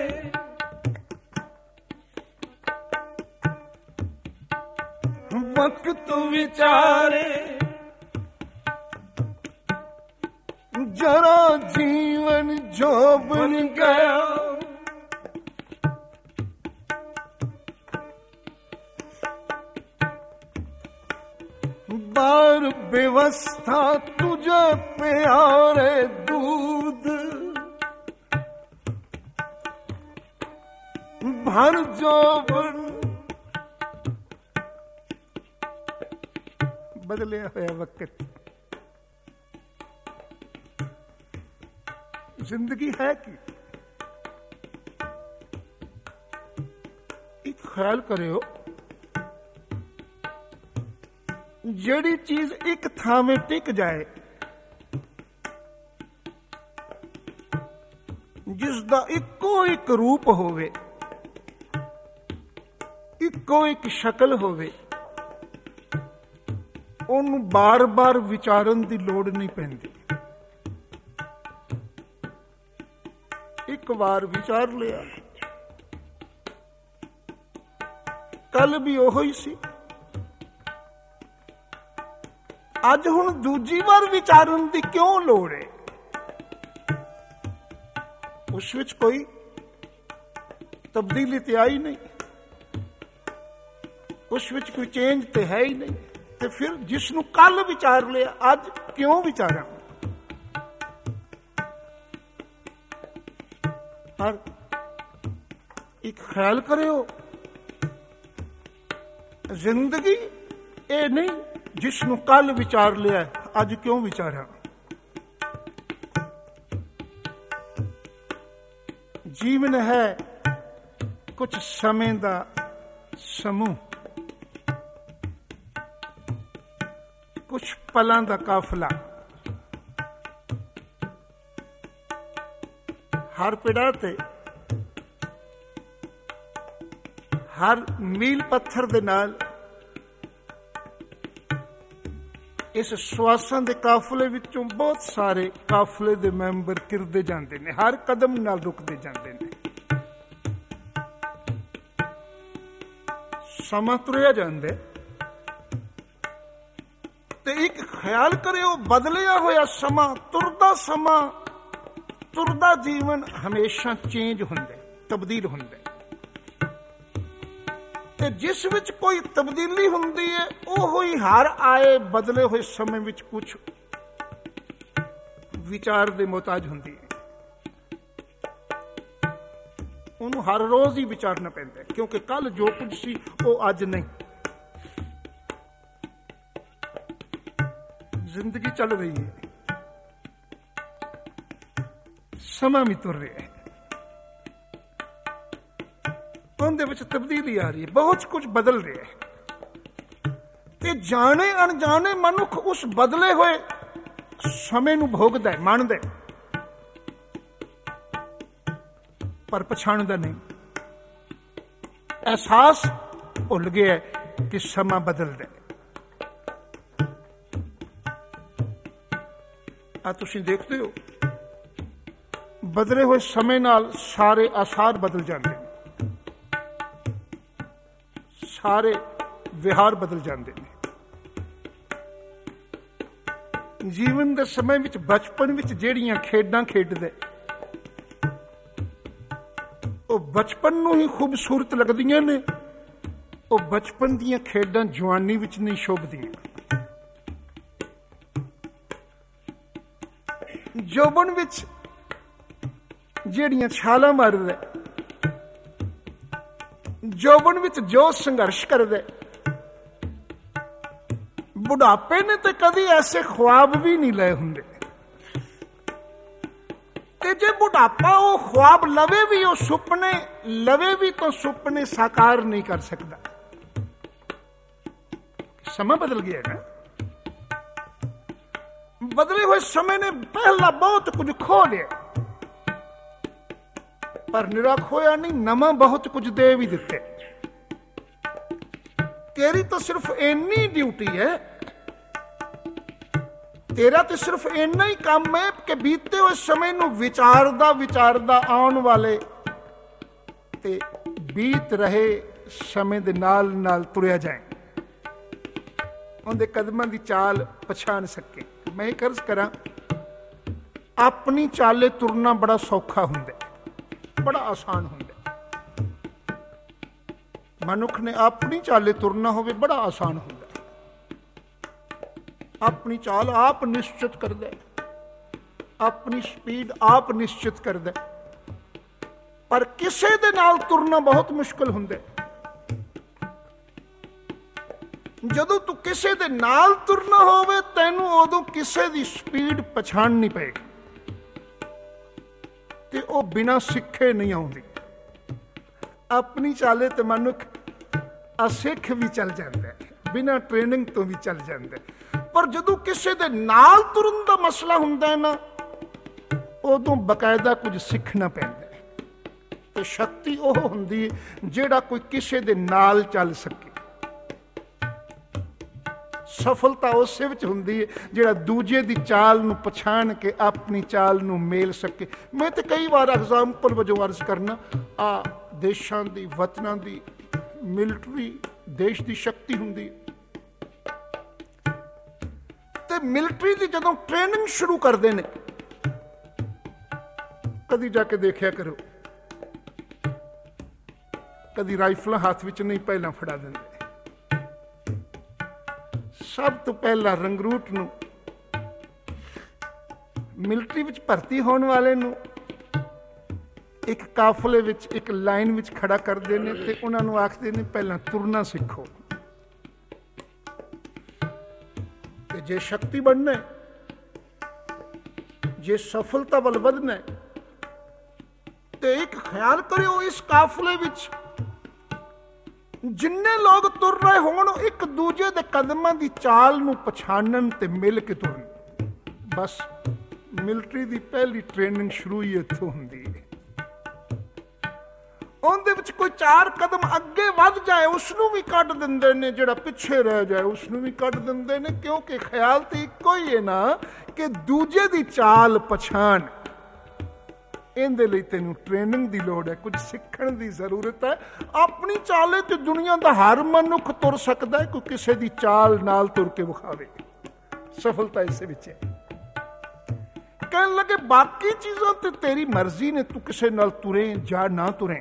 वक्त विचारे जरा जीवन जो बन गया। बार व्यवस्था तुझे प्यारे दूध भर जोबन। बदले हुए वक्त जिंदगी है कि एक ख्याल करियो ਜਿਹੜੀ ਚੀਜ਼ ਇੱਕ ਥਾਵੇਂ ਟਿਕ ਜਾਏ, ਜਿਸ ਦਾ ਇੱਕੋ ਇੱਕ ਰੂਪ ਹੋਵੇ, ਇੱਕੋ ਇੱਕ ਸ਼ਕਲ ਹੋਵੇ, ਉਹਨੂੰ ਬਾਰ-ਬਾਰ ਵਿਚਾਰਨ ਦੀ ਲੋੜ ਨਹੀਂ ਪੈਂਦੀ। ਇੱਕ ਵਾਰ ਵਿਚਾਰ ਲਿਆ, ਕੱਲ ਵੀ ਉਹੀ ਸੀ, ਅੱਜ ਹੁਣ ਦੂਜੀ ਵਾਰ ਵਿਚਾਰਨ ਦੀ ਕਿਉਂ ਲੋੜ ਹੈ? ਉਸ ਵਿੱਚ ਕੋਈ ਤਬਦੀਲੀ ਤੇ ਆਈ ਨਹੀਂ, ਉਸ ਵਿੱਚ ਕੋਈ ਚੇਂਜ ਤੇ ਹੈ ਹੀ ਨਹੀਂ। ਤੇ ਫਿਰ ਜਿਸ ਨੂੰ ਕੱਲ ਵਿਚਾਰ ਲਿਆ ਅੱਜ ਕਿਉਂ ਵਿਚਾਰਾਂ? ਪਰ ਇੱਕ ਖਿਆਲ ਕਰਿਓ, ਜ਼ਿੰਦਗੀ ਇਹ ਨਹੀਂ ਜਿਸ ਨੂੰ ਕੱਲ ਵਿਚਾਰ ਲਿਆ ਅੱਜ ਕਿਉਂ ਵਿਚਾਰਾਂ। ਜੀਵਨ ਹੈ ਕੁਝ ਸਮੇਂ ਦਾ ਸਮੂਹ, ਕੁਝ ਪਲਾਂ ਦਾ ਕਾਫਲਾ। ਹਰ ਪਿੜਾ ਤੇ ਹਰ ਮੀਲ ਪੱਥਰ ਦੇ ਨਾਲ ਇਸ ਸਵਾਸਾਂ ਦੇ ਕਾਫਲੇ ਵਿੱਚੋਂ ਬਹੁਤ ਸਾਰੇ ਕਾਫਲੇ ਦੇ ਮੈਂਬਰ ਕਿਰਦੇ ਜਾਂਦੇ ਨੇ, ਹਰ ਕਦਮ ਨਾਲ ਰੁਕਦੇ ਜਾਂਦੇ ਨੇ। ਸਮਾਂ ਤੁਰਿਆ ਜਾਂਦਾ ਤੇ ਇੱਕ ਖਿਆਲ ਕਰਿਓ, ਬਦਲਿਆ ਹੋਇਆ ਸਮਾਂ, ਤੁਰਦਾ ਸਮਾਂ, ਤੁਰਦਾ ਜੀਵਨ ਹਮੇਸ਼ਾ ਚੇਂਜ ਹੁੰਦਾ, ਤਬਦੀਲ ਹੁੰਦਾ। ਤੇ ਜਿਸ ਵਿੱਚ ਕੋਈ ਤਬਦੀਲੀ ਹੁੰਦੀ ਹੈ ਉਹ ਹੀ ਹਰ ਆਏ ਬਦਲੇ ਹੋਏ ਸਮੇਂ ਵਿੱਚ ਕੁਝ ਵਿਚਾਰ ਦੇ ਮੁਹਤਾਜ ਹੁੰਦੀ ਹੈ। ਉਹਨੂੰ ਹਰ ਰੋਜ਼ ਹੀ ਵਿਚਾਰਨਾ ਪੈਂਦਾ, ਕਿਉਂਕਿ ਕੱਲ ਜੋ ਕੁਝ ਸੀ ਉਹ ਅੱਜ ਨਹੀਂ। ਜ਼ਿੰਦਗੀ ਚੱਲ ਰਹੀ ਹੈ, ਸਮਾਂ ਵੀ ਤੁਰ ਰਿਹਾ ਹੈ, ਉਹਦੇ ਵਿੱਚ ਤਬਦੀਲੀ ਆ ਰਹੀ ਹੈ, ਬਹੁਤ ਕੁਝ ਬਦਲ ਰਿਹਾ ਹੈ। ਤੇ ਜਾਣੇ ਅਣਜਾਣੇ ਮਨੁੱਖ ਉਸ ਬਦਲੇ ਹੋਏ ਸਮੇਂ ਨੂੰ ਭੋਗਦਾ ਹੈ, ਮੰਨਦਾ ਹੈ, ਪਰ ਪਛਾਣਦਾ ਨਹੀਂ। ਅਹਿਸਾਸ ਭੁੱਲ ਗਿਆ ਕਿ ਸਮਾਂ ਬਦਲਦਾ ਹੈ। ਆ ਤੁਸੀਂ ਦੇਖਦੇ ਹੋ, ਬਦਲੇ ਹੋਏ ਸਮੇਂ ਨਾਲ ਸਾਰੇ ਆਸਾਰ ਬਦਲ ਜਾਂਦੇ ਨੇ, ਸਾਰੇ ਵਿਹਾਰ ਬਦਲ ਜਾਂਦੇ ਨੇ। ਜੀਵਨ ਦੇ ਸਮੇਂ ਵਿੱਚ, ਬਚਪਨ ਵਿੱਚ ਜਿਹੜੀਆਂ ਖੇਡਾਂ ਖੇਡਦੇ, ਉਹ ਬਚਪਨ ਨੂੰ ਹੀ ਖੂਬਸੂਰਤ ਲੱਗਦੀਆਂ ਨੇ। ਉਹ ਬਚਪਨ ਦੀਆਂ ਖੇਡਾਂ ਜਵਾਨੀ ਵਿੱਚ ਨਹੀਂ ਸ਼ੋਭਦੀਆਂ। ਜੋਬਨ ਵਿੱਚ ਜਿਹੜੀਆਂ ਛਾਲਾਂ ਮਾਰਦੇ, ਜੋਬਨ ਵਿੱਚ ਜੋ ਸੰਘਰਸ਼ ਕਰਦੇ, ਬੁਢਾਪੇ ਨੇ ਤੇ ਕਦੀ ਐਸੇ ख्वाब ਵੀ ਨਹੀਂ ਲਏ ਹੁੰਦੇ। ਤੇ ਜੇ ਬੁਢਾਪਾ ਉਹ ख्वाब ਲਵੇ ਵੀ, ਉਹ ਸੁਪਨੇ ਲਵੇ ਵੀ, ਤਾਂ ਸੁਪਨੇ ਸਾਕਾਰ ਨਹੀਂ ਕਰ ਸਕਦਾ। ਸਮਾਂ ਬਦਲ ਗਿਆ ਨਾ। ਬਦਲੇ ਹੋਏ ਸਮੇਂ ਨੇ ਪਹਿਲਾਂ ਬਹੁਤ ਕੁਝ ਖੋ ਲਿਆ, ਪਰ ਨਿਰਾ ਖੋਇਆ ਨਹੀਂ, ਨਵਾਂ ਬਹੁਤ ਕੁਝ ਦੇ ਵੀ ਦਿੱਤੇ। ਤੇਰੀ ਤਾਂ ਸਿਰਫ ਇੰਨੀ ਡਿਊਟੀ ਹੈ, ਤੇਰਾ ਤੇ ਸਿਰਫ ਇੰਨਾ ਹੀ ਕੰਮ ਹੈ ਕਿ ਬੀਤੇ ਹੋਏ ਸਮੇਂ ਨੂੰ ਵਿਚਾਰਦਾ ਵਿਚਾਰਦਾ ਆਉਣ ਵਾਲੇ ਤੇ ਬੀਤ ਰਹੇ ਸਮੇਂ ਦੇ ਨਾਲ ਨਾਲ ਤੁਰਿਆ ਜਾਏ, ਉਹਦੇ ਕਦਮਾਂ ਦੀ ਚਾਲ ਪਛਾਣ ਸਕੇ। ਮੈਂ ਇਹ ਕਰਜ਼ ਕਰਾਂ, ਆਪਣੀ ਚਾਲੇ ਤੁਰਨਾ ਬੜਾ ਸੌਖਾ ਹੁੰਦਾ, ਬੜਾ ਆਸਾਨ ਹੁੰਦਾ। ਮਨੁੱਖ ਨੇ ਆਪਣੀ ਚਾਲੇ ਤੁਰਨਾ ਹੋਵੇ, ਬੜਾ ਆਸਾਨ ਹੁੰਦਾ। ਆਪਣੀ ਚਾਲ ਆਪ ਨਿਸ਼ਚਿਤ ਕਰਦਾ, ਆਪਣੀ ਸਪੀਡ ਆਪ ਨਿਸ਼ਚਿਤ ਕਰਦਾ, ਪਰ ਕਿਸੇ ਦੇ ਨਾਲ ਤੁਰਨਾ ਬਹੁਤ ਮੁਸ਼ਕਿਲ ਹੁੰਦਾ। ਜਦੋਂ ਤੂੰ ਕਿਸੇ ਦੇ ਨਾਲ ਤੁਰਨਾ ਹੋਵੇ, ਤੈਨੂੰ ਉਦੋਂ ਕਿਸੇ ਦੀ ਸਪੀਡ ਪਛਾਣਨੀ ਪਏਗੀ, ਤੇ ਉਹ ਬਿਨਾਂ ਸਿੱਖੇ ਨਹੀਂ ਆਉਂਦੀ। ਆਪਣੀ ਚਾਲੇ ਤੇ ਮਨੁੱਖ ਅਸਿੱਖ ਵੀ ਚੱਲ ਜਾਂਦਾ, ਬਿਨਾਂ ਟ੍ਰੇਨਿੰਗ ਤੋਂ ਵੀ ਚੱਲ ਜਾਂਦਾ। ਪਰ ਜਦੋਂ ਕਿਸੇ ਦੇ ਨਾਲ ਤੁਰਨ ਦਾ ਮਸਲਾ ਹੁੰਦਾ ਹੈ ਨਾ, ਉਦੋਂ ਬਕਾਇਦਾ ਕੁਝ ਸਿੱਖਣਾ ਪੈਂਦਾ। ਤੇ ਸ਼ਕਤੀ ਉਹ ਹੁੰਦੀ ਹੈ ਜਿਹੜਾ ਕੋਈ ਕਿਸੇ ਦੇ ਨਾਲ ਚੱਲ ਸਕੇ। ਸਫਲਤਾ ਉਸੇ ਵਿੱਚ ਹੁੰਦੀ ਹੈ ਜਿਹੜਾ ਦੂਜੇ ਦੀ ਚਾਲ ਨੂੰ ਪਛਾਣ ਕੇ ਆਪਣੀ ਚਾਲ ਨੂੰ ਮੇਲ ਸਕੇ। ਮੈਂ ਤੇ ਕਈ ਵਾਰ ਐਗਜ਼ਾਮਪਲ ਵਜੋਂ ਅਰਜ਼ ਕਰਨਾ, ਆ ਦੇਸ਼ਾਂ ਦੀ, ਵਤਨਾਂ ਦੀ ਮਿਲਟਰੀ ਦੇਸ਼ ਦੀ ਸ਼ਕਤੀ ਹੁੰਦੀ ਹੈ। ਤੇ ਮਿਲਟਰੀ ਦੀ ਜਦੋਂ ਟ੍ਰੇਨਿੰਗ ਸ਼ੁਰੂ ਕਰਦੇ ਨੇ, ਕਦੀ ਜਾ ਕੇ ਦੇਖਿਆ ਕਰੋ, ਕਦੀ ਰਾਈਫਲਾਂ ਹੱਥ ਵਿੱਚ ਨਹੀਂ ਪਹਿਲਾਂ ਫੜਾ ਦਿੰਦੇ। ਸਭ ਤੋਂ ਪਹਿਲਾਂ ਰੰਗਰੂਟ ਨੂੰ, ਮਿਲਟਰੀ ਵਿੱਚ ਭਰਤੀ ਹੋਣ ਵਾਲੇ ਨੂੰ ਇੱਕ ਕਾਫਲੇ ਵਿੱਚ, ਇੱਕ ਲਾਈਨ ਵਿੱਚ ਖੜਾ ਕਰਦੇ ਨੇ ਤੇ ਉਹਨਾਂ ਨੂੰ ਆਖਦੇ ਨੇ ਪਹਿਲਾਂ ਤੁਰਨਾ ਸਿੱਖੋ। ਤੇ ਜੇ ਸ਼ਕਤੀ ਬਣਨਾ, ਜੇ ਸਫਲਤਾ ਵੱਲ ਵਧਣਾ, ਤੇ ਇੱਕ ਖਿਆਲ ਕਰਿਓ, ਇਸ ਕਾਫਲੇ ਵਿੱਚ ਜਿੰਨੇ ਲੋਕ ਤੁਰ ਰਹੇ ਹੋਣ, ਉਹ ਇੱਕ ਦੂਜੇ ਦੇ ਕਦਮਾਂ ਦੀ ਚਾਲ ਨੂੰ ਪਛਾਣਨ ਤੇ ਮਿਲ ਕੇ ਤੁਰਨ। ਬਸ ਮਿਲਟਰੀ ਦੀ ਪਹਿਲੀ ਟ੍ਰੇਨਿੰਗ ਸ਼ੁਰੂ ਹੀ ਇੱਥੋਂ ਹੁੰਦੀ ਹੈ। ਉਹਦੇ ਵਿੱਚ ਕੋਈ ਚਾਰ ਕਦਮ ਅੱਗੇ ਵੱਧ ਜਾਏ, ਉਸਨੂੰ ਵੀ ਕੱਢ ਦਿੰਦੇ ਨੇ, ਜਿਹੜਾ ਪਿੱਛੇ ਰਹਿ ਜਾਏ ਉਸਨੂੰ ਵੀ ਕੱਢ ਦਿੰਦੇ ਨੇ, ਕਿਉਂਕਿ ਖਿਆਲ ਤੇ ਇੱਕੋ ਹੀ ਹੈ ਨਾ ਕਿ ਦੂਜੇ ਦੀ ਚਾਲ ਪਛਾਣ। ਇਹਦੇ ਲਈ ਤੈਨੂੰ ਟ੍ਰੇਨਿੰਗ ਦੀ ਲੋੜ ਹੈ, ਕੁਝ ਸਿੱਖਣ ਦੀ ਜ਼ਰੂਰਤ ਹੈ। ਆਪਣੀ ਚਾਲੇ ਤੇ ਦੁਨੀਆ ਦਾ ਹਰ ਮਨੁੱਖ ਤੁਰ ਸਕਦਾ ਹੈ, ਕੋਈ ਕਿਸੇ ਦੀ ਚਾਲ ਨਾਲ ਤੁਰ ਕੇ ਵਿਖਾਵੇ। ਸਫਲਤਾ ਇਸੇ ਵਿੱਚ ਹੈ। ਕਹਿਣ ਲੱਗੇ ਬਾਕੀ ਚੀਜ਼ਾਂ ਤੇ ਤੇਰੀ ਮਰਜ਼ੀ ਨੇ, ਤੂੰ ਕਿਸੇ ਨਾਲ ਤੁਰੇ ਜਾਂ ਨਾ ਤੁਰੇ।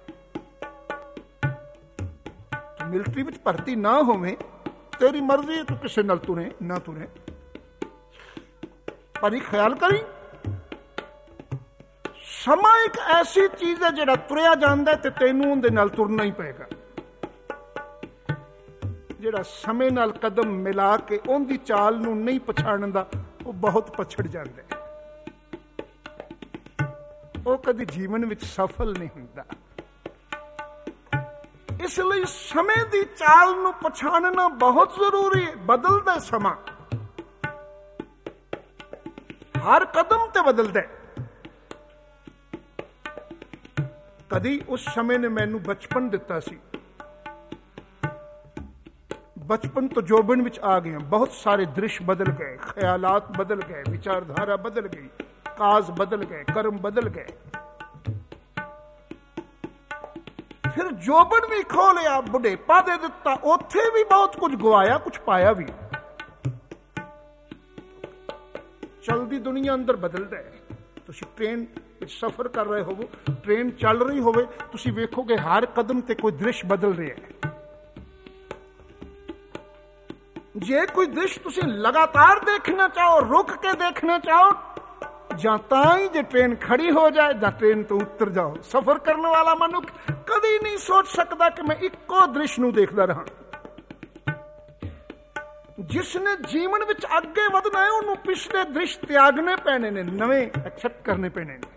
ਮਿਲਟਰੀ ਵਿੱਚ ਭਰਤੀ ਨਾ ਹੋਵੇ, ਤੇਰੀ ਮਰਜ਼ੀ ਹੈ, ਤੂੰ ਕਿਸੇ ਨਾਲ ਤੁਰੇ ਨਾ ਤੁਰੇ। ਪਰ ਇਹ ਖਿਆਲ ਕਰੀ, ਸਮਾਂ ਇੱਕ ਐਸੀ ਚੀਜ਼ ਹੈ ਜਿਹੜਾ ਤੁਰਿਆ ਜਾਂਦਾ ਤੇ ਤੈਨੂੰ ਉਹਦੇ ਨਾਲ ਤੁਰਨਾ ਹੀ ਪਏਗਾ। ਜਿਹੜਾ ਸਮੇਂ ਨਾਲ ਕਦਮ ਮਿਲਾ ਕੇ ਉਹਦੀ ਚਾਲ ਨੂੰ ਨਹੀਂ ਪਛਾਣਦਾ, ਉਹ ਬਹੁਤ ਪਛੜ ਜਾਂਦਾ, ਉਹ ਕਦੀ ਜੀਵਨ ਵਿੱਚ ਸਫਲ ਨਹੀਂ ਹੁੰਦਾ। ਇਸ ਲਈ ਸਮੇਂ ਦੀ ਚਾਲ ਨੂੰ ਪਛਾਣਨਾ ਬਹੁਤ ਜ਼ਰੂਰੀ ਹੈ। ਬਦਲਦਾ ਸਮਾਂ, ਹਰ ਕਦਮ ਤੇ ਬਦਲਦਾ। ਕਦੀ ਉਸ ਸਮੇਂ ਨੇ ਮੈਨੂੰ ਬਚਪਨ ਦਿੱਤਾ ਸੀ, बचपन तो जोबन विच आ गए, बहुत सारे दृश्य बदल गए, ख्यालात बदल गए, विचारधारा बदल गई, काज बदल गए, कर्म बदल गए। फिर जोबन भी खो लिया, बुढ़ेपा दे दिता, उत्थे भी बहुत कुछ गवाया, कुछ पाया भी। चलदी दुनिया अंदर बदलदा है। तुसी ट्रेन सफर कर रहे हो, ट्रेन चल रही होवे, तुसी वेखोगे हर कदम ते कोई दृश्य बदल रहा है। जे कोई दृश्य तुसी लगातार देखना चाहो, रुक के देखना चाहो, जां तां ही जे ट्रेन खड़ी हो जाए, जां ट्रेन तो उतर जाओ। सफर करने वाला मनुख कदी नहीं सोच सकता कि मैं इक्को दृश्य नूं देखदा रहां। जिसने जीवन विच अगे वधना है, उन्होंने पिछले दृश्य त्यागने पैने ने, नवे एक्सेप्ट करने पैने ने।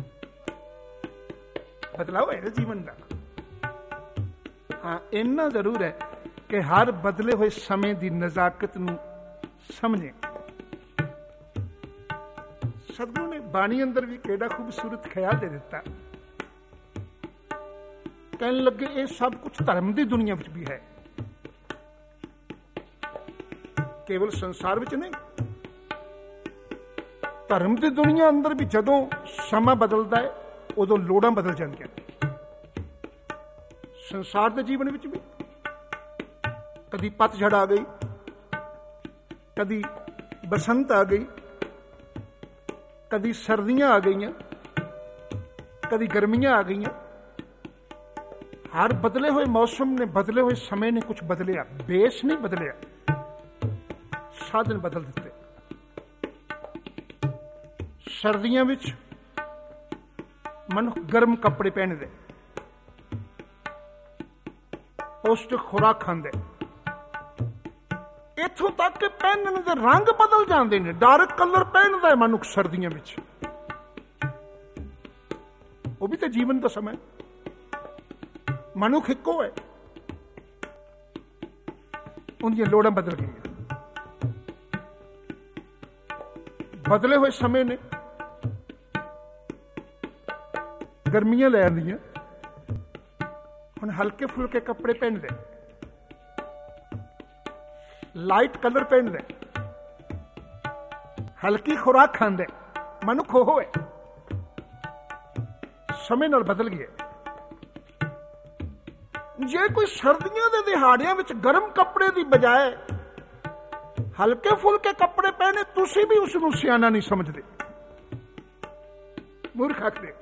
बदलाव है जीवन का। हाँ, इन्ना जरूर है कि हर बदले हुए समय की नजाकत नूं समझे। सतगुरु ने बाणी अंदर भी केड़ा खूबसूरत ख्याल दे दिता। कहने लगे ये सब कुछ धर्म की दुनिया विच भी है, केवल संसार विच नहीं। धर्म की दुनिया अंदर भी जदों समा बदलता है, उदों लोड़ां बदल जांदियां। संसार के जीवन विच भी कदी पतझड़ आ गई, कदी बसंत आ गई, कदी सर्दियां आ गईयां, कदी गर्मियां आ गईयां। हर बदले हुए मौसम ने, बदले हुए समय ने कुछ बदलिया, बेस नहीं बदलिया, साधन बदल दिते। सर्दियां विच मनुख गर्म कपड़े पहनदे, पौष्टिक खुराक खांदे, इथों तक कि पहनने दे रंग बदल जाते हैं। डार्क कलर पहनता है मनुख सर्दियों में, वो भी तो जीवन का समय। मनुख इको है, उनकी लोड़ां बदल गई। बदले हुए समय ने गर्मियां ले आंदियां, हुण हल्के फुल्के कपड़े पहनदे, लाइट कलर पहनदे, हल्की खुराक खांदे। मनुख हो है, समय नाल बदल गया। जे कोई सर्दियों के दिहाड़ियां विच गर्म कपड़े की बजाय हल्के फुल्के कपड़े पहने, तुसी भी उसनूं सियाना नहीं समझते, मूर्ख आखदे।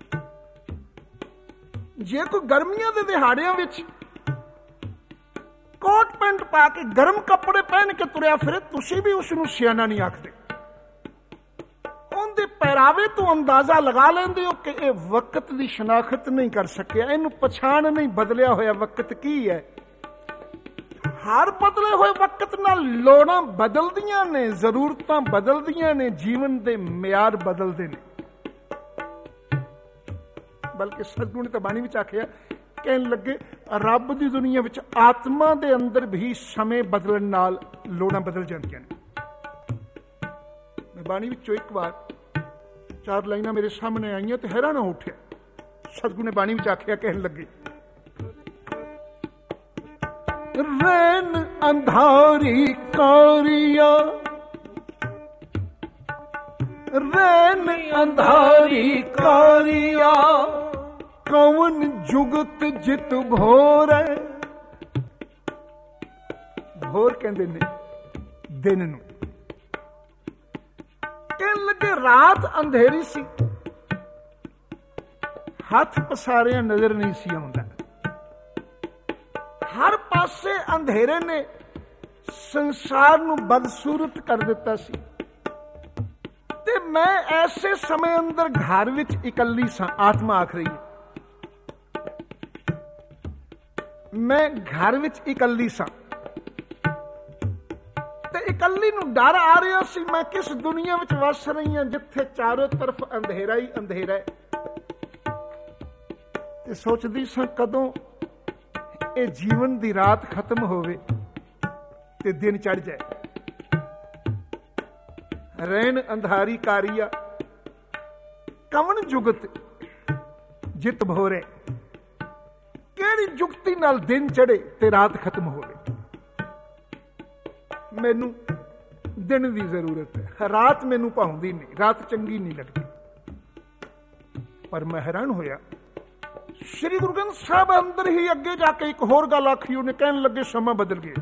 जे कोई गर्मियों के दिहाड़ियां विच कोट पैंट पा के गर्म कपड़े पहन के तुरया फिरे, तुसी भी उसनूं सियाना नहीं आखदे। उनके पहरावे तो अंदाजा लगा लेंदे हो कि यह वक्त की शनाख्त नहीं कर सकिया, इनू पछाण नहीं, बदलिया होया वक्त की है। हर बदले हुए वक्त नाल लोड़ां बदलदियां ने, जरूरतां बदलदियां ने, जीवन के मियार बदलते ने। बल्कि सतगुरु ने तो बाणी विच आखिया, कहने लगे रब की दुनिया विच आत्मा के अंदर भी समय बदलण नाल लोड़ां बदल जांदियां ने। मैं बाणी विचों एक बार चार लाइनां मेरे सामने आईयां तो हैरान हो उठिया। सतगुरु ने बाणी विच आखिया, कहने लगे रैन अंधारी कारिया, रैन अंधारी कारिया, कौन जुगत जित भोर है। भोर कहंदे ने दिन नूं। कहने लगे रात अंधेरी सी, हथ पसारिया नजर नहीं सी आउंदा, हर पासे अंधेरे ने संसार नूं बदसूरत कर दिता सी। ते मैं ऐसे समय अंदर घर विच इकल्ली सा, आत्मा आख रही है, मैं घर विच इकल्ली सा ते इकल्ली नूं डर आ रहा सी, मैं किस दुनिया विच वस रही हां जिथे चारों तरफ अंधेरा ही अंधेरा है। ते सोचदी सा कदों ये जीवन दी रात खत्म होवे ते दिन चढ़ जाए। रैन अंधारी कारिया, कवन जुगत जित भोरे, केड़ी जुगती नाल दिन चढ़े ते रात खत्म होवे। ਮੈਨੂੰ ਦਿਨ ਦੀ ਜ਼ਰੂਰਤ ਹੈ, ਰਾਤ ਮੈਨੂੰ ਭਾਉਂਦੀ ਨਹੀਂ, ਰਾਤ ਚੰਗੀ ਨਹੀਂ ਲੱਗਦੀ। ਪਰ ਮੈਂ ਹੈਰਾਨ ਹੋਇਆ, ਸ਼੍ਰੀ ਗੁਰੂ ਗ੍ਰੰਥ ਸਾਹਿਬ ਅੰਦਰ ਹੀ ਅੱਗੇ ਜਾ ਕੇ ਇੱਕ ਹੋਰ ਗੱਲ ਆਖੀ। ਉਹਨੇ ਕਹਿਣ ਲੱਗੇ ਸਮਾਂ ਬਦਲ ਗਿਆ।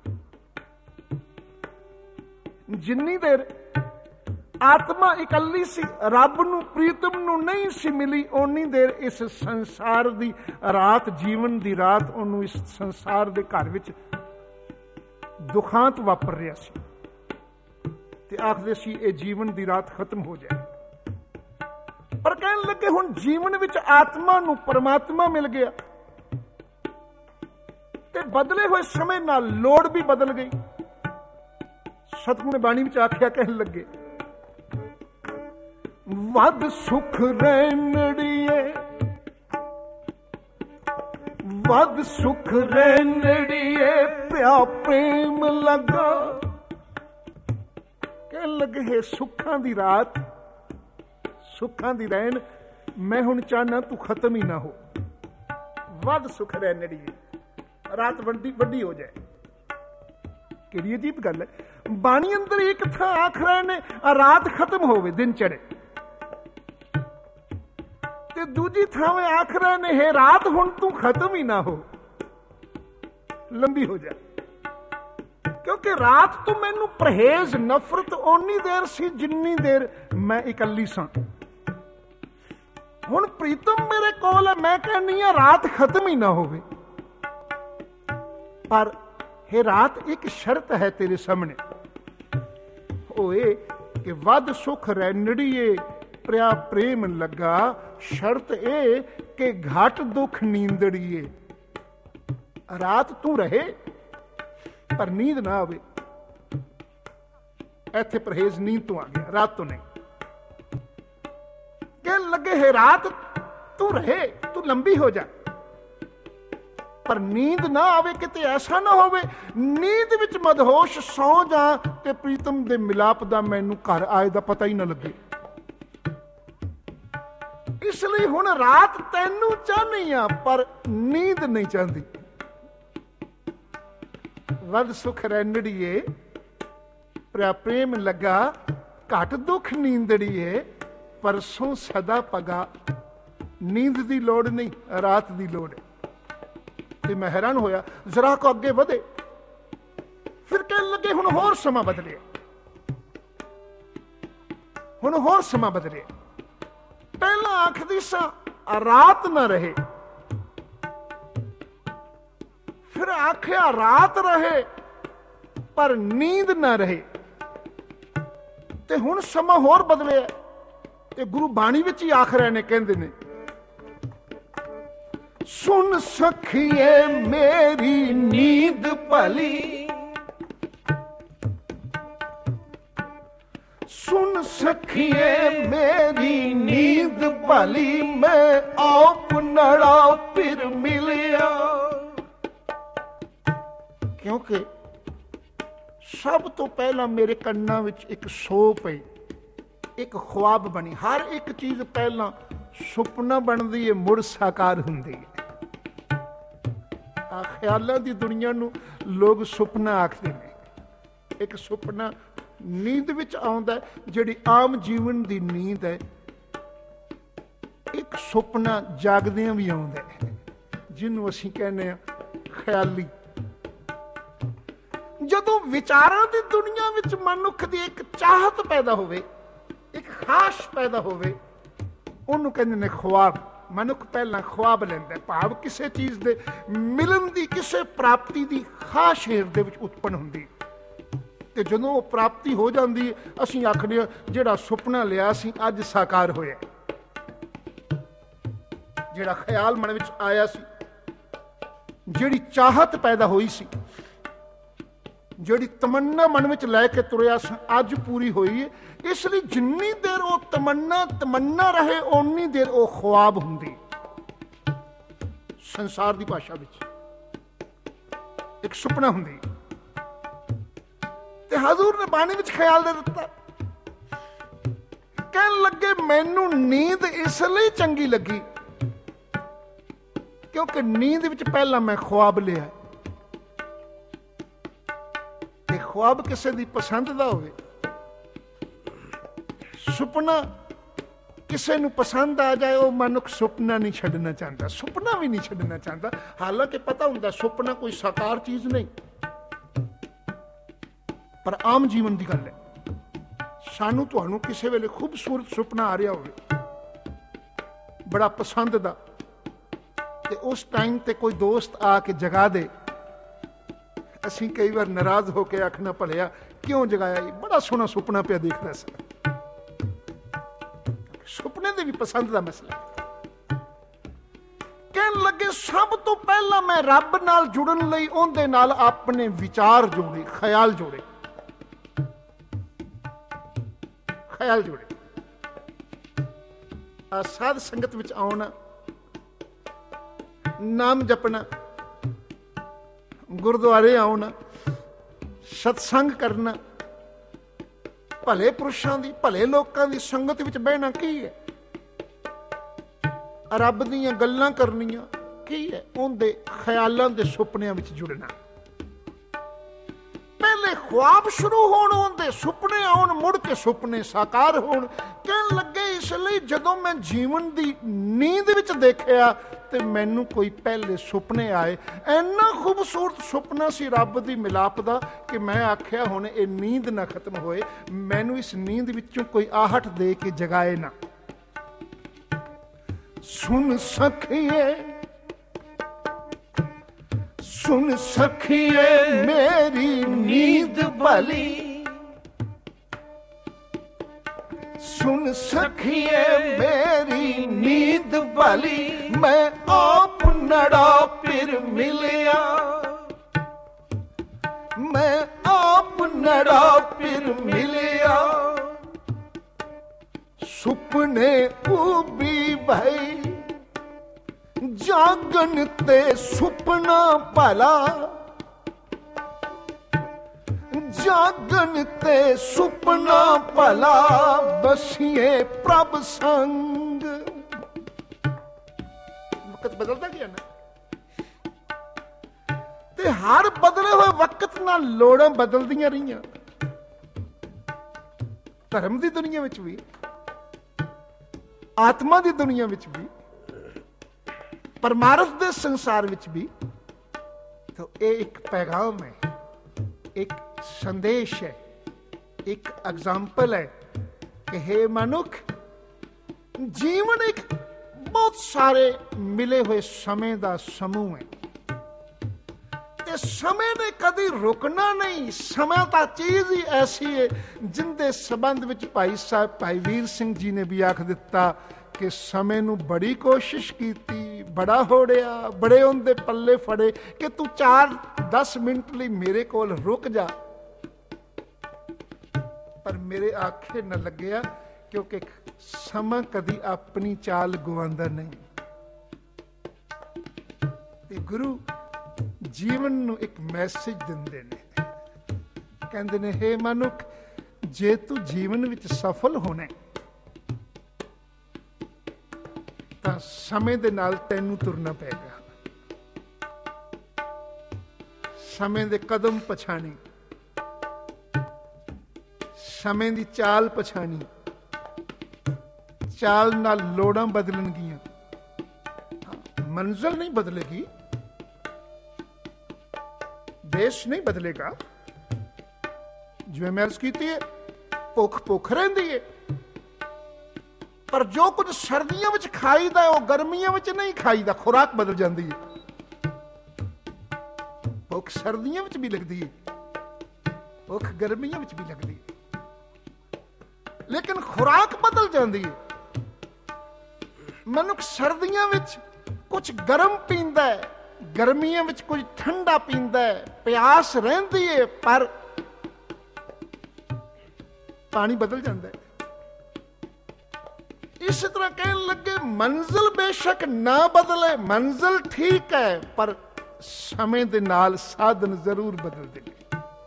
ਜਿੰਨੀ ਦੇਰ ਆਤਮਾ ਇਕੱਲੀ ਸੀ, ਰੱਬ ਨੂੰ ਪ੍ਰੀਤਮ ਨੂੰ ਨਹੀਂ ਸੀ ਮਿਲੀ, ਓਨੀ ਦੇਰ ਇਸ ਸੰਸਾਰ ਦੀ ਰਾਤ, ਜੀਵਨ ਦੀ ਰਾਤ, ਉਹਨੂੰ ਇਸ ਸੰਸਾਰ ਦੇ ਘਰ ਵਿੱਚ ਦੁਖਾਂਤ ਵਾਪਰ ਰਿਹਾ ਸੀ ਤੇ ਆਖਦੇ ਸੀ ਇਹ ਜੀਵਨ ਦੀ ਰਾਤ ਖਤਮ ਹੋ ਜਾਏ। ਪਰ ਕਹਿਣ ਲੱਗੇ ਹੁਣ ਜੀਵਨ ਵਿੱਚ ਆਤਮਾ ਨੂੰ ਪਰਮਾਤਮਾ ਮਿਲ ਗਿਆ ਤੇ ਬਦਲੇ ਹੋਏ ਸਮੇਂ ਨਾਲ ਲੋੜ ਵੀ ਬਦਲ ਗਈ। ਸਤਿਗੁਰੂ ਨੇ ਬਾਣੀ ਵਿੱਚ ਆਖਿਆ, ਕਹਿਣ ਲੱਗੇ ਵੱਧ ਸੁਖ ਰਹਿਣੜੀਏ, ਵੱਧ ਸੁਖ ਰਹਿਣੜੀਏ, ਪਿਆ ਪ੍ਰੇਮ ਲੱਗਾ। ਕਹਿਣ ਲੱਗੇ ਹੈ ਸੁੱਖਾਂ ਦੀ ਰਾਤ, ਸੁੱਖਾਂ ਦੀ ਰਹਿਣ, ਮੈਂ ਹੁਣ ਚਾਹਨਾ ਤੂੰ ਖਤਮ ਹੀ ਨਾ ਹੋ। ਵੱਧ ਸੁਖ ਰਹਿਣੜੀਏ, ਰਾਤ ਵੱਡੀ ਵੱਡੀ ਹੋ ਜਾਏ। ਕਿਹੜੀ ਅਜੀਬ ਗੱਲ ਹੈ। ਬਾਣੀ ਅੰਦਰ ਇੱਕ ਥਾਂ ਆਖ ਰਹੇ ਨੇ ਰਾਤ ਖਤਮ ਹੋਵੇ, ਦਿਨ ਚੜੇ, ਤੇ ਦੂਜੀ ਥਾਵੇਂ ਆਖ ਰਹੇ ਨੇ ਹੈ ਰਾਤ ਹੁਣ ਤੂੰ ਖਤਮ ਹੀ ਨਾ ਹੋ, ਲੰਬੀ ਹੋ ਜਾ। ਕਿਉਂਕਿ ਰਾਤ ਤੋਂ ਮੈਨੂੰ ਪਰਹੇਜ਼, ਨਫ਼ਰਤ ਓਨੀ ਦੇਰ ਸੀ ਜਿੰਨੀ ਦੇਰ ਮੈਂ ਇਕੱਲੀ ਸਾਂ। ਹੁਣ ਪ੍ਰੀਤਮ ਮੇਰੇ ਕੋਲ ਹੈ, ਮੈਂ ਕਹਿੰਦੀ ਹਾਂ ਰਾਤ ਖਤਮ ਹੀ ਨਾ ਹੋਵੇ। ਪਰ ਇਹ ਰਾਤ ਇੱਕ ਸ਼ਰਤ ਹੈ ਤੇਰੇ ਸਾਹਮਣੇ, ਉਹ ਇਹ ਕਿ ਵੱਧ ਸੁਖ ਰਹਿਣੜੀਏ, ਪਿਆ ਪ੍ਰੇਮ ਲੱਗਾ। ਸ਼ਰਤ ਇਹ ਕਿ ਘੱਟ ਦੁੱਖ ਨੀਂਦੜੀਏ। ਰਾਤ ਤੂੰ ਰਹੇ ਪਰ ਨੀਂਦ ਨਾ ਆਵੇ। ਇੱਥੇ ਪਰਹੇਜ਼ ਨੀਂਦ ਤੋਂ ਆ ਗਿਆ, ਰਾਤ ਤੋਂ ਨਹੀਂ। ਕਹਿਣ ਲੱਗੇ ਹੈ ਰਾਤ ਤੂੰ ਰਹੇ, ਤੂੰ ਲੰਬੀ ਹੋ ਜਾ, ਪਰ ਨੀਂਦ ਨਾ ਆਵੇ। ਕਿਤੇ ਐਸਾ ਨਾ ਹੋਵੇ ਨੀਂਦ ਵਿੱਚ ਮਦਹੋਸ਼ ਸੌ ਜਾ ਤੇ ਪ੍ਰੀਤਮ ਦੇ ਮਿਲਾਪ ਦਾ ਮੈਨੂੰ ਘਰ ਆਏ ਦਾ ਪਤਾ ਹੀ ਨਾ ਲੱਗੇ। ਇਸ ਲਈ ਹੁਣ ਰਾਤ ਤੈਨੂੰ ਚਾਹਨੀ ਆ, ਪਰ ਨੀਂਦ ਨਹੀਂ ਚਾਹੁੰਦੀ। ਵੱਧ ਸੁਖ ਰਹਿਣੜੀਏ, ਪਿਆ ਪ੍ਰੇਮ ਲੱਗਾ। ਘੱਟ ਦੁੱਖ ਨੀਂਦੜੀਏ, ਪਰਸੋਂ ਸਦਾ ਪਗਾ। ਨੀਂਦ ਦੀ ਲੋੜ ਨਹੀਂ, ਰਾਤ ਦੀ ਲੋੜ ਹੈ। ਤੇ ਮੈਂ ਹੈਰਾਨ ਹੋਇਆ, ਜ਼ਰਾ ਕੋ ਅੱਗੇ ਵਧੇ। ਫਿਰ ਕਹਿਣ ਲੱਗੇ ਹੁਣ ਹੋਰ ਸਮਾਂ ਬਦਲਿਆ, ਹੁਣ ਹੋਰ ਸਮਾਂ ਬਦਲਿਆ। ਪਹਿਲਾਂ ਆਖਦੀ ਸਾਂ ਰਾਤ ਨਾ ਰਹੇ, ਫਿਰ ਆਖਿਆ ਰਾਤ ਰਹੇ ਪਰ ਨੀਂਦ ਨਾ ਰਹੇ। ਤੇ ਹੁਣ ਸਮਾਂ ਹੋਰ ਬਦਲਿਆ ਤੇ ਗੁਰੂ ਬਾਣੀ ਵਿੱਚ ਹੀ ਆਖ ਰਹੇ ਨੇ, ਕਹਿੰਦੇ ਨੇ ਸੁਣ ਸਖੀਏ ਮੇਰੀ ਨੀਂਦ ਭਲੀ, ਸੁਣ ਸਖੀਏ ਮੇਰੀ ਨੀਂਦ ਭਲੀ, ਮੈਂ ਆਪ ਨੜਾ ਫਿਰ ਮਿਲਿਆ। ਕਿਉਂਕਿ ਸਭ ਤੋਂ ਪਹਿਲਾਂ ਮੇਰੇ ਕੰਨਾਂ ਵਿੱਚ ਇੱਕ ਸੋ ਪਈ, ਇੱਕ ਖੁਆਬ ਬਣੀ। ਹਰ ਇੱਕ ਚੀਜ਼ ਪਹਿਲਾਂ ਸੁਪਨਾ ਬਣਦੀ ਹੈ, ਮੁੜ ਸਾਕਾਰ ਹੁੰਦੀ ਹੈ। ਆ ਖਿਆਲਾਂ ਦੀ ਦੁਨੀਆ ਨੂੰ ਲੋਕ ਸੁਪਨਾ ਆਖਦੇ ਨੇ। ਇੱਕ ਸੁਪਨਾ ਨੀਂਦ ਵਿੱਚ ਆਉਂਦਾ, ਜਿਹੜੀ ਆਮ ਜੀਵਨ ਦੀ ਨੀਂਦ ਹੈ। ਇੱਕ ਸੁਪਨਾ ਜਾਗਦਿਆਂ ਵੀ ਆਉਂਦਾ, ਜਿਹਨੂੰ ਅਸੀਂ ਕਹਿੰਦੇ ਹਾਂ ਖਿਆਲੀ। ਜਦੋਂ ਵਿਚਾਰਾਂ ਦੀ ਦੁਨੀਆ ਵਿੱਚ ਮਨੁੱਖ ਦੀ ਇੱਕ ਚਾਹਤ ਪੈਦਾ ਹੋਵੇ, ਇੱਕ ਖਾਸ਼ ਪੈਦਾ ਹੋਵੇ, ਉਹਨੂੰ ਕਹਿੰਦੇ ਨੇ ਖੁਆਬ। ਮਨੁੱਖ ਪਹਿਲਾਂ ਖੁਆਬ ਲੈਂਦਾ, ਭਾਵ ਕਿਸੇ ਚੀਜ਼ ਦੇ ਮਿਲਣ ਦੀ, ਕਿਸੇ ਪ੍ਰਾਪਤੀ ਦੀ ਖਾਸ਼ ਹਿਰਦੇ ਵਿੱਚ ਉਤਪੰਨ ਹੁੰਦੀ। ਤੇ ਜਦੋਂ ਉਹ ਪ੍ਰਾਪਤੀ ਹੋ ਜਾਂਦੀ ਹੈ, ਅਸੀਂ ਆਖਦੇ ਹਾਂ ਜਿਹੜਾ ਸੁਪਨਾ ਲਿਆ ਸੀ ਅੱਜ ਸਾਕਾਰ ਹੋਇਆ। ਜਿਹੜਾ ਖਿਆਲ ਮਨ ਵਿੱਚ ਆਇਆ ਸੀ, ਜਿਹੜੀ ਚਾਹਤ ਪੈਦਾ ਹੋਈ ਸੀ, ਜਿਹੜੀ ਤਮੰਨਾ ਮਨ ਵਿੱਚ ਲੈ ਕੇ ਤੁਰਿਆ ਸੀ, ਅੱਜ ਪੂਰੀ ਹੋਈ ਹੈ। ਇਸ ਲਈ ਜਿੰਨੀ ਦੇਰ ਉਹ ਤਮੰਨਾ ਤਮੰਨਾ ਰਹੇ, ਓਨੀ ਦੇਰ ਉਹ ਖੁਆਬ ਹੁੰਦੀ। ਸੰਸਾਰ ਦੀ ਭਾਸ਼ਾ ਵਿੱਚ ਇੱਕ ਸੁਪਨਾ ਹੁੰਦੀ। ਤੇ ਹਜ਼ੂਰ ਨੇ ਬਾਣੀ ਵਿੱਚ ਖਿਆਲ ਦੇ ਦਿੱਤਾ। ਕਹਿਣ ਲੱਗੇ ਮੈਨੂੰ ਨੀਂਦ ਇਸ ਲਈ ਚੰਗੀ ਲੱਗੀ ਕਿਉਂਕਿ ਨੀਂਦ ਵਿੱਚ ਪਹਿਲਾਂ ਮੈਂ ਖੁਆਬ ਲਿਆ, ਤੇ ख्वाब किसी की पसंद का होवे, सुपना किसी को पसंद आ जाए, वो मनुख सुपना नहीं छड्डना चाहता, सुपना भी नहीं छड्डना चाहता। हालांकि पता होंदा सुपना कोई साकार चीज नहीं, पर आम जीवन की गल है। सानू तुहानू किसी वेले खूबसूरत सुपना आ रहा होवे बड़ा पसंद दा, ते उस टाइम ते कोई दोस्त आके जगा दे, असीं कई बार नाराज होके आखना भलिया क्यों जगाया, बड़ा सोहना सुपना पिया देखदा सी। सुपने दे भी पसंद दा मसला। कहन लगे सब तो पहला मैं रब नाल जुड़न लई उहदे नाल अपने विचार जोड़े, ख्याल जोड़े, ख्याल जोड़े। आ साध संगत विच आउणा, नाम जपना, गुरुद्वारे आउणा, सत्संग करना, भले पुरुषां दी भले लोकां दी संगत विच बहना की है, रब दीयां गल्लां करनियां की है, उहदे ख्यालां दे सुपनियां विच जुड़ना। पहले ख्वाब शुरू होण, उहदे सुपने आउण, मुड़ के सुपने साकार होण। कहण लगे इसलिए जदों मैं जीवन दी नींद विच देखिया ते मैनू कोई पहले सुपने आए, इन्ना खूबसूरत सुपना सी रब दी मिलाप दा कि मैं आख्या हुण ये नींद ना खत्म होए, मैनू इस नींद विचों कोई आहट दे के जगाए ना। सुन सखिए सुन सखिए मेरी नींद भली, सुन सखिए मेरी नींद भली, मैं आप नड़ा फिर मिलिया, मैं आप नड़ा फिर मिलिया, सुपने उबी भई जागन ते सुपना भला, जागन ते सुपना भला, बसिए प्रभ संग। वक्त बदलता गया ना, ते हर बदले हुए वक्त नाल लोड़ां बदलदियां रहियां। धर्म दी दुनिया विच भी, आत्मा दी दुनिया विच भी, परमार्थ दे संसार विच भी। तो ये एक पैगाम है, एक संदेश है, एक एग्जाम्पल है कि हे मनुख, जीवन एक बहुत सारे मिले हुए समय का समूह है, ते समय ने कभी रुकना नहीं। समय तो चीज ही ऐसी है जिंदे संबंध विच भाई साहब भाई वीर सिंह जी ने भी आख दिता कि समय नूं बड़ी कोशिश की, बड़ा होड़िया, बड़े उनके पल्ले फड़े कि तू चार दस मिनट लिए मेरे कोल रुक जा, पर मेरे आखे न लग्या, क्योंकि समा कदी अपनी चाल गवांदा नहीं। ते गुरु जीवन नूं एक मैसेज दिंदे ने, कहंदे ने हे मनुख, जे तू जीवन विच सफल होना तां समय दे नाल तैनूं तुरना पेगा। समय दे कदम पछाणी, समय दी चाल पछाणी, चाल नाल लोड़ां बदलणगीਆਂ, मंजिल नहीं बदलेगी, देश नहीं बदलेगा। जिवें मैं अर्ज कीती है, भुख भुख रहिंदी है, पर जो कुछ सर्दियों में खाईदा वो गर्मियों में नहीं खाईदा, खुराक बदल जाती है। भुख सर्दियों में भी लगती है, भुख गर्मियों में भी लगती है, लेकिन खुराक बदल जाती है। मनुख सर्दियों में कुछ गर्म पींदा है, गर्मियों में कुछ ठंडा पींदा है, प्यास रहिंदी है, पर पानी बदल जाता है। इस तरह कहने लगे मंजिल बेशक ना बदले, मंजिल ठीक है, पर समय दे नाल साधन जरूर बदलते हैं।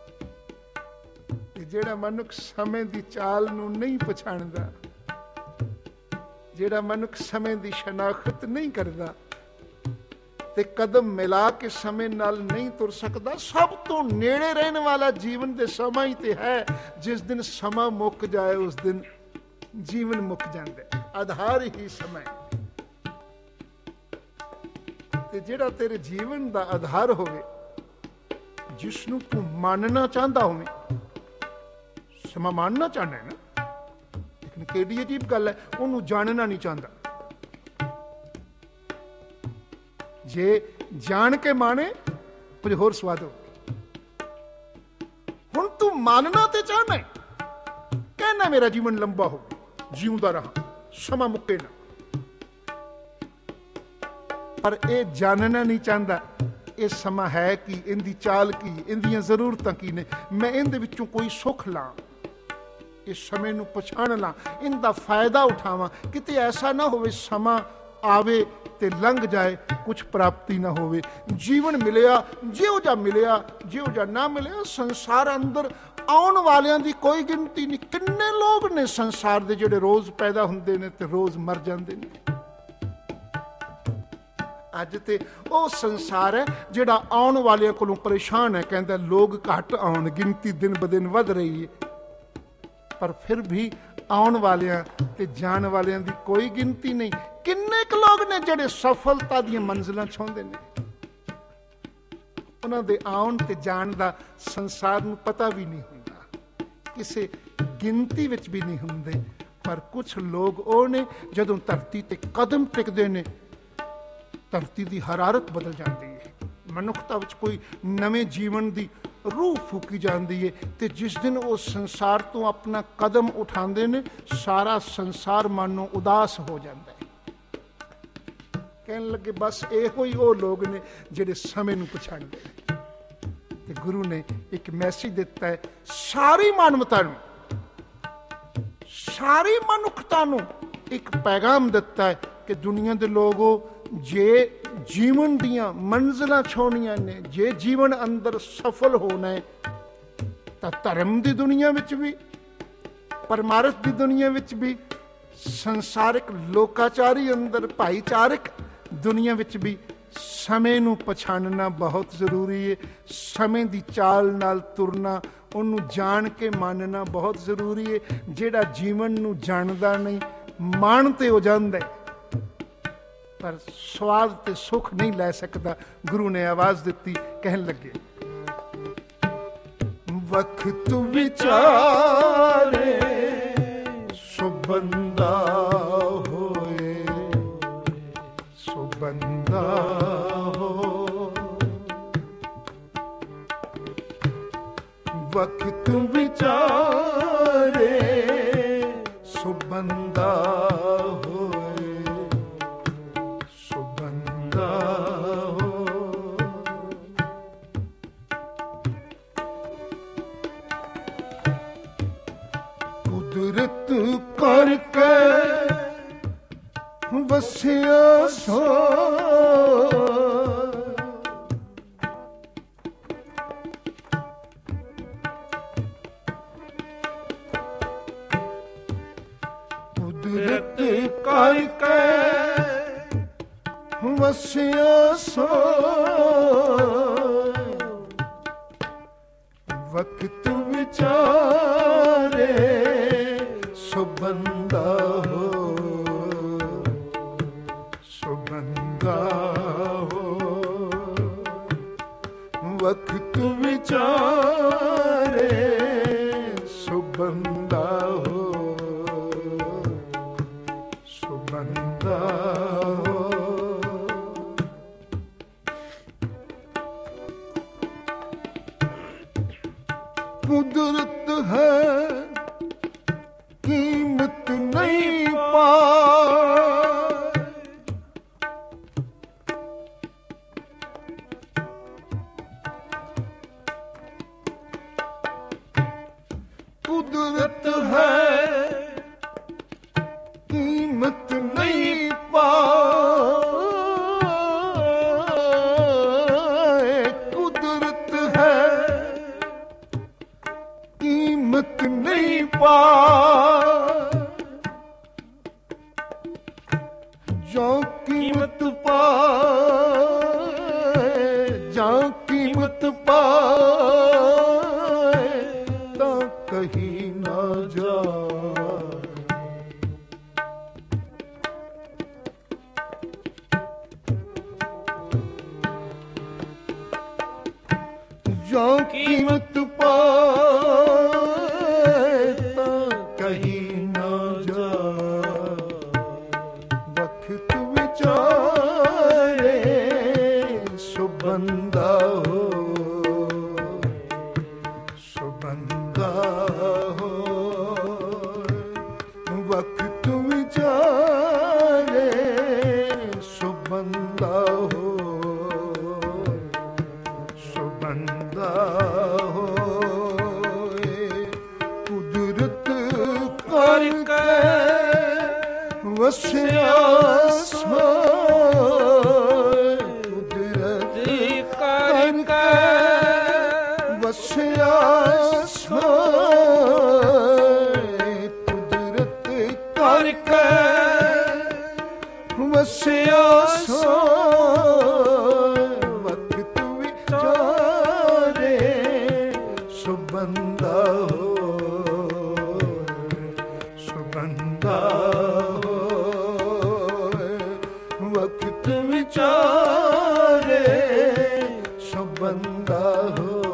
जेड़ा मनुख समय दी चाल नूं नहीं पछाणदा, जेड़ा मनुख समय दी शनाख्त नहीं करदा, ਤੇ ਕਦਮ ਮਿਲਾ ਕੇ ਸਮੇਂ ਨਾਲ ਨਹੀਂ ਤੁਰ ਸਕਦਾ। ਸਭ ਤੋਂ ਨੇੜੇ ਰਹਿਣ ਵਾਲਾ ਜੀਵਨ ਦੇ ਸਮਾਂ ਹੀ ਤੇ ਹੈ। ਜਿਸ ਦਿਨ ਸਮਾਂ ਮੁੱਕ ਜਾਏ ਉਸ ਦਿਨ ਜੀਵਨ ਮੁੱਕ ਜਾਂਦਾ। ਆਧਾਰ ਹੀ ਸਮਾਂ ਹੈ। ਤੇ ਜਿਹੜਾ ਤੇਰੇ ਜੀਵਨ ਦਾ ਆਧਾਰ ਹੋਵੇ, ਜਿਸ ਨੂੰ ਤੂੰ ਮੰਨਣਾ ਚਾਹੁੰਦਾ ਹੋਵੇ, ਸਮਾਂ ਮੰਨਣਾ ਚਾਹੁੰਦਾ ਹੈ ਨਾ, ਲੇਕਿਨ ਕਿਹੜੀ ਅਜੀਬ ਗੱਲ ਹੈ, ਉਹਨੂੰ ਜਾਣਨਾ ਨਹੀਂ ਚਾਹੁੰਦਾ। ਜੇ ਜਾਣ ਕੇ ਮਾਣੇ ਕੁਝ ਹੋਰ ਸਵਾਦ ਹੋ। ਹੁਣ ਤੂੰ ਮੰਨਣਾ ਤੇ ਚਾਹਨਾ, ਕਹਿਣਾ ਮੇਰਾ ਜੀਵਨ ਲੰਬਾ ਹੋ, ਜਿਉਂਦਾ ਰਹਾ, ਸਮਾਂ ਮੁੱਕੇ ਨਾ। ਪਰ ਇਹ ਜਾਣਨਾ ਨਹੀਂ ਚਾਹੁੰਦਾ ਇਹ ਸਮਾਂ ਹੈ ਕੀ, ਇਹਦੀ ਚਾਲ ਕੀ, ਇਹਦੀਆਂ ਜ਼ਰੂਰਤਾਂ ਕੀ ਨੇ, ਮੈਂ ਇਹਦੇ ਵਿੱਚੋਂ ਕੋਈ ਸੁੱਖ ਲਾਂ, ਇਸ ਸਮੇਂ ਨੂੰ ਪਛਾਣ ਲਾਂ, ਇਹਦਾ ਫਾਇਦਾ ਉਠਾਵਾਂ। ਕਿਤੇ ਐਸਾ ਨਾ ਹੋਵੇ ਸਮਾਂ ਆਵੇ ਤੇ ਲੰਘ ਜਾਏ, ਕੁਛ ਪ੍ਰਾਪਤੀ ਨਾ ਹੋਵੇ। ਜੀਵਨ ਮਿਲਿਆ ਜਿਹੋ ਜਿਹਾ ਮਿਲਿਆ, ਜਿਹੋ ਜਿਹਾ ਨਾ ਮਿਲਿਆ। ਸੰਸਾਰ ਅੰਦਰ ਆਉਣ ਵਾਲਿਆਂ ਦੀ ਕੋਈ ਗਿਣਤੀ ਨਹੀਂ। ਕਿੰਨੇ ਲੋਕ ਨੇ ਸੰਸਾਰ ਦੇ ਜਿਹੜੇ ਰੋਜ਼ ਪੈਦਾ ਹੁੰਦੇ ਨੇ ਤੇ ਰੋਜ਼ ਮਰ ਜਾਂਦੇ ਨੇ। ਅੱਜ ਤੇ ਉਹ ਸੰਸਾਰ ਹੈ ਜਿਹੜਾ ਆਉਣ ਵਾਲਿਆਂ ਕੋਲੋਂ ਪਰੇਸ਼ਾਨ ਹੈ, ਕਹਿੰਦਾ ਲੋਕ ਘੱਟ ਆਉਣ, ਗਿਣਤੀ ਦਿਨ ਬ ਦਿਨ ਵੱਧ ਰਹੀ ਹੈ। ਪਰ ਫਿਰ ਵੀ ਆਉਣ ਵਾਲਿਆਂ ਤੇ ਜਾਣ ਵਾਲਿਆਂ ਦੀ ਕੋਈ ਗਿਣਤੀ ਨਹੀਂ। ਕਿੰਨੇ ਕੁ ਲੋਕ ਨੇ ਜਿਹੜੇ ਸਫਲਤਾ ਦੀਆਂ ਮੰਜ਼ਿਲਾਂ ਛੂੰਹਦੇ ਨੇ, ਉਹਨਾਂ ਦੇ ਆਉਣ ਤੇ ਜਾਣ ਦਾ ਸੰਸਾਰ ਨੂੰ ਪਤਾ ਵੀ ਨਹੀਂ ਹੁੰਦਾ, ਕਿਸੇ ਗਿਣਤੀ ਵਿੱਚ ਵੀ ਨਹੀਂ ਹੁੰਦੇ। ਪਰ ਕੁਛ ਲੋਕ ਉਹ ਨੇ ਜਦੋਂ ਧਰਤੀ ਤੇ ਕਦਮ ਟਿਕਦੇ ਨੇ, ਧਰਤੀ ਦੀ ਹਰਾਰਤ ਬਦਲ ਜਾਂਦੀ ਹੈ, ਮਨੁੱਖਤਾ ਵਿੱਚ ਕੋਈ ਨਵੇਂ ਜੀਵਨ ਦੀ ਰੂਹ ਫੂਕੀ ਜਾਂਦੀ ਹੈ। ਤੇ ਜਿਸ ਦਿਨ ਉਹ ਸੰਸਾਰ ਤੋਂ ਆਪਣਾ ਕਦਮ ਉਠਾਉਂਦੇ ਨੇ, ਸਾਰਾ ਸੰਸਾਰ ਮਾਨੋ ਉਦਾਸ ਹੋ ਜਾਂਦਾ ਹੈ। ਕਹਿਣ ਲੱਗੇ ਬਸ ਇਹੋ ਹੀ ਉਹ ਲੋਕ ਨੇ ਜਿਹੜੇ ਸਮੇਂ ਨੂੰ ਪਛਾਣਦੇ ਨੇ। ਤੇ ਗੁਰੂ ਨੇ ਇੱਕ ਮੈਸੇਜ ਦਿੱਤਾ ਹੈ ਸਾਰੀ ਮਾਨਵਤਾ ਨੂੰ, ਸਾਰੀ ਮਨੁੱਖਤਾ ਨੂੰ ਇੱਕ ਪੈਗਾਮ ਦਿੱਤਾ ਹੈ ਕਿ ਦੁਨੀਆ ਦੇ ਲੋਗੋ, ਜੇ ਜੀਵਨ ਦੀਆਂ ਮੰਜ਼ਿਲਾਂ ਛੋਹਣੀਆਂ ਨੇ, ਜੇ ਜੀਵਨ ਅੰਦਰ ਸਫਲ ਹੋਣਾ ਹੈ, ਤਾਂ ਧਰਮ ਦੀ ਦੁਨੀਆ ਵਿੱਚ ਵੀ, ਪਰਮਾਰਥ ਦੀ ਦੁਨੀਆ ਵਿੱਚ ਵੀ, ਸੰਸਾਰਿਕ ਲੋਕਾਚਾਰੀ ਅੰਦਰ ਭਾਈਚਾਰਕ ਦੁਨੀਆ ਵਿੱਚ ਵੀ ਸਮੇਂ ਨੂੰ ਪਛਾਣਨਾ ਬਹੁਤ ਜ਼ਰੂਰੀ ਹੈ। ਸਮੇਂ ਦੀ ਚਾਲ ਨਾਲ ਤੁਰਨਾ, ਉਹਨੂੰ ਜਾਣ ਕੇ ਮੰਨਣਾ ਬਹੁਤ ਜ਼ਰੂਰੀ ਹੈ। ਜਿਹੜਾ ਜੀਵਨ ਨੂੰ ਜਾਣਦਾ ਨਹੀਂ, ਮਾਣ ਤੇ ਹੋ ਜਾਂਦਾ ਪਰ ਸਵਾਦ ਤੇ ਸੁੱਖ ਨਹੀਂ ਲੈ ਸਕਦਾ। ਗੁਰੂ ਨੇ ਆਵਾਜ਼ ਦਿੱਤੀ, ਕਹਿਣ ਲੱਗੇ ਵਕਤ ਵਿਚਾਰੇ ਸੋ ਬੰਦਾ ਹੋਏ, ਸੋ ਬੰਦਾ ਹੋ। ਵਕਤ ਵਿਚਾਰੇ ਸੋ ਬੰਦਾ ਹੋਏ, ਸੋ ਬੰਦਾ ਹੋ। ਕੁਦਰਤ ਕਰਕੇ ਵਸਿਆ ਸੋ, ਕੁਦਰਤ ਕਰਕੇ ਵਸਿਆ ਸੋ। ਵਕਤ ਵਿਚਾਰੇ ਸੋ ਬੰਦਾ ਹੋ, ਸੋ ਬੰਦਾ ਹੋ। ਵਕਤ ਵਿਚਾਰੇ ਸੋ ਬੰਦਾ ਹੋ, ਸੋ ਬੰਦਾ ਹੋ। ਕੁਦਰਤ ਹੈ ਕੀਮਤ ਨਹੀਂ ਪਾਏ, ਕੁਦਰਤ ਹੈ ਕੀਮਤ ਨਹੀਂ ਪਾਏ, ਕੁਦਰਤ ਹੈ ਕੀਮਤ ਨਹੀਂ ਪਾਏ। ਜੋ ਕੀਮਤ ਪਾਏ ਜਾਂ ਕੀਮਤ ਪਾਏ ਤਾਂ ਕਹੀ ਨਾ ਜਾਏ। ਜਾਂ ਕੀਮਤ ਪਾਏ ਤਾਂ ਕਹੀ ਨਾ ਜਾਏ। ਵਕਤ ਵਿਚਾਰੇ ਸੋ ਬੰਦਾ ਹੋ, ਸੋ ਬੰਦਾ ਹੋ। ਵਕਤ ਵਿਚਾਰੇ ਸੋ ਬੰਦਾ ਹੋ, ਸੋ ਬੰਦਾ ਹੋਏ। ਕੁਦਰਤ ਕਰਕੇ ਵਸਿਆ ਸੋਏ, ਕੁਦਰਤ ਕਰਕੇ ਵਸਿਆ ਸੋਏ। ਕੁਦਰਤ ਕਰਕੇ ਵਸਿਆ ਸੋਏ। ਵਕਤ ਵਿਚਾਰੇ ਸੋ ਬੰਦਾ ਹੋਏ, ਸੋ ਬੰਦਾ ਹੋਏ। ਵਕਤ ਵਿਚਾਰੇ ਸੋ ਬੰਦਾ ਹੋਏ।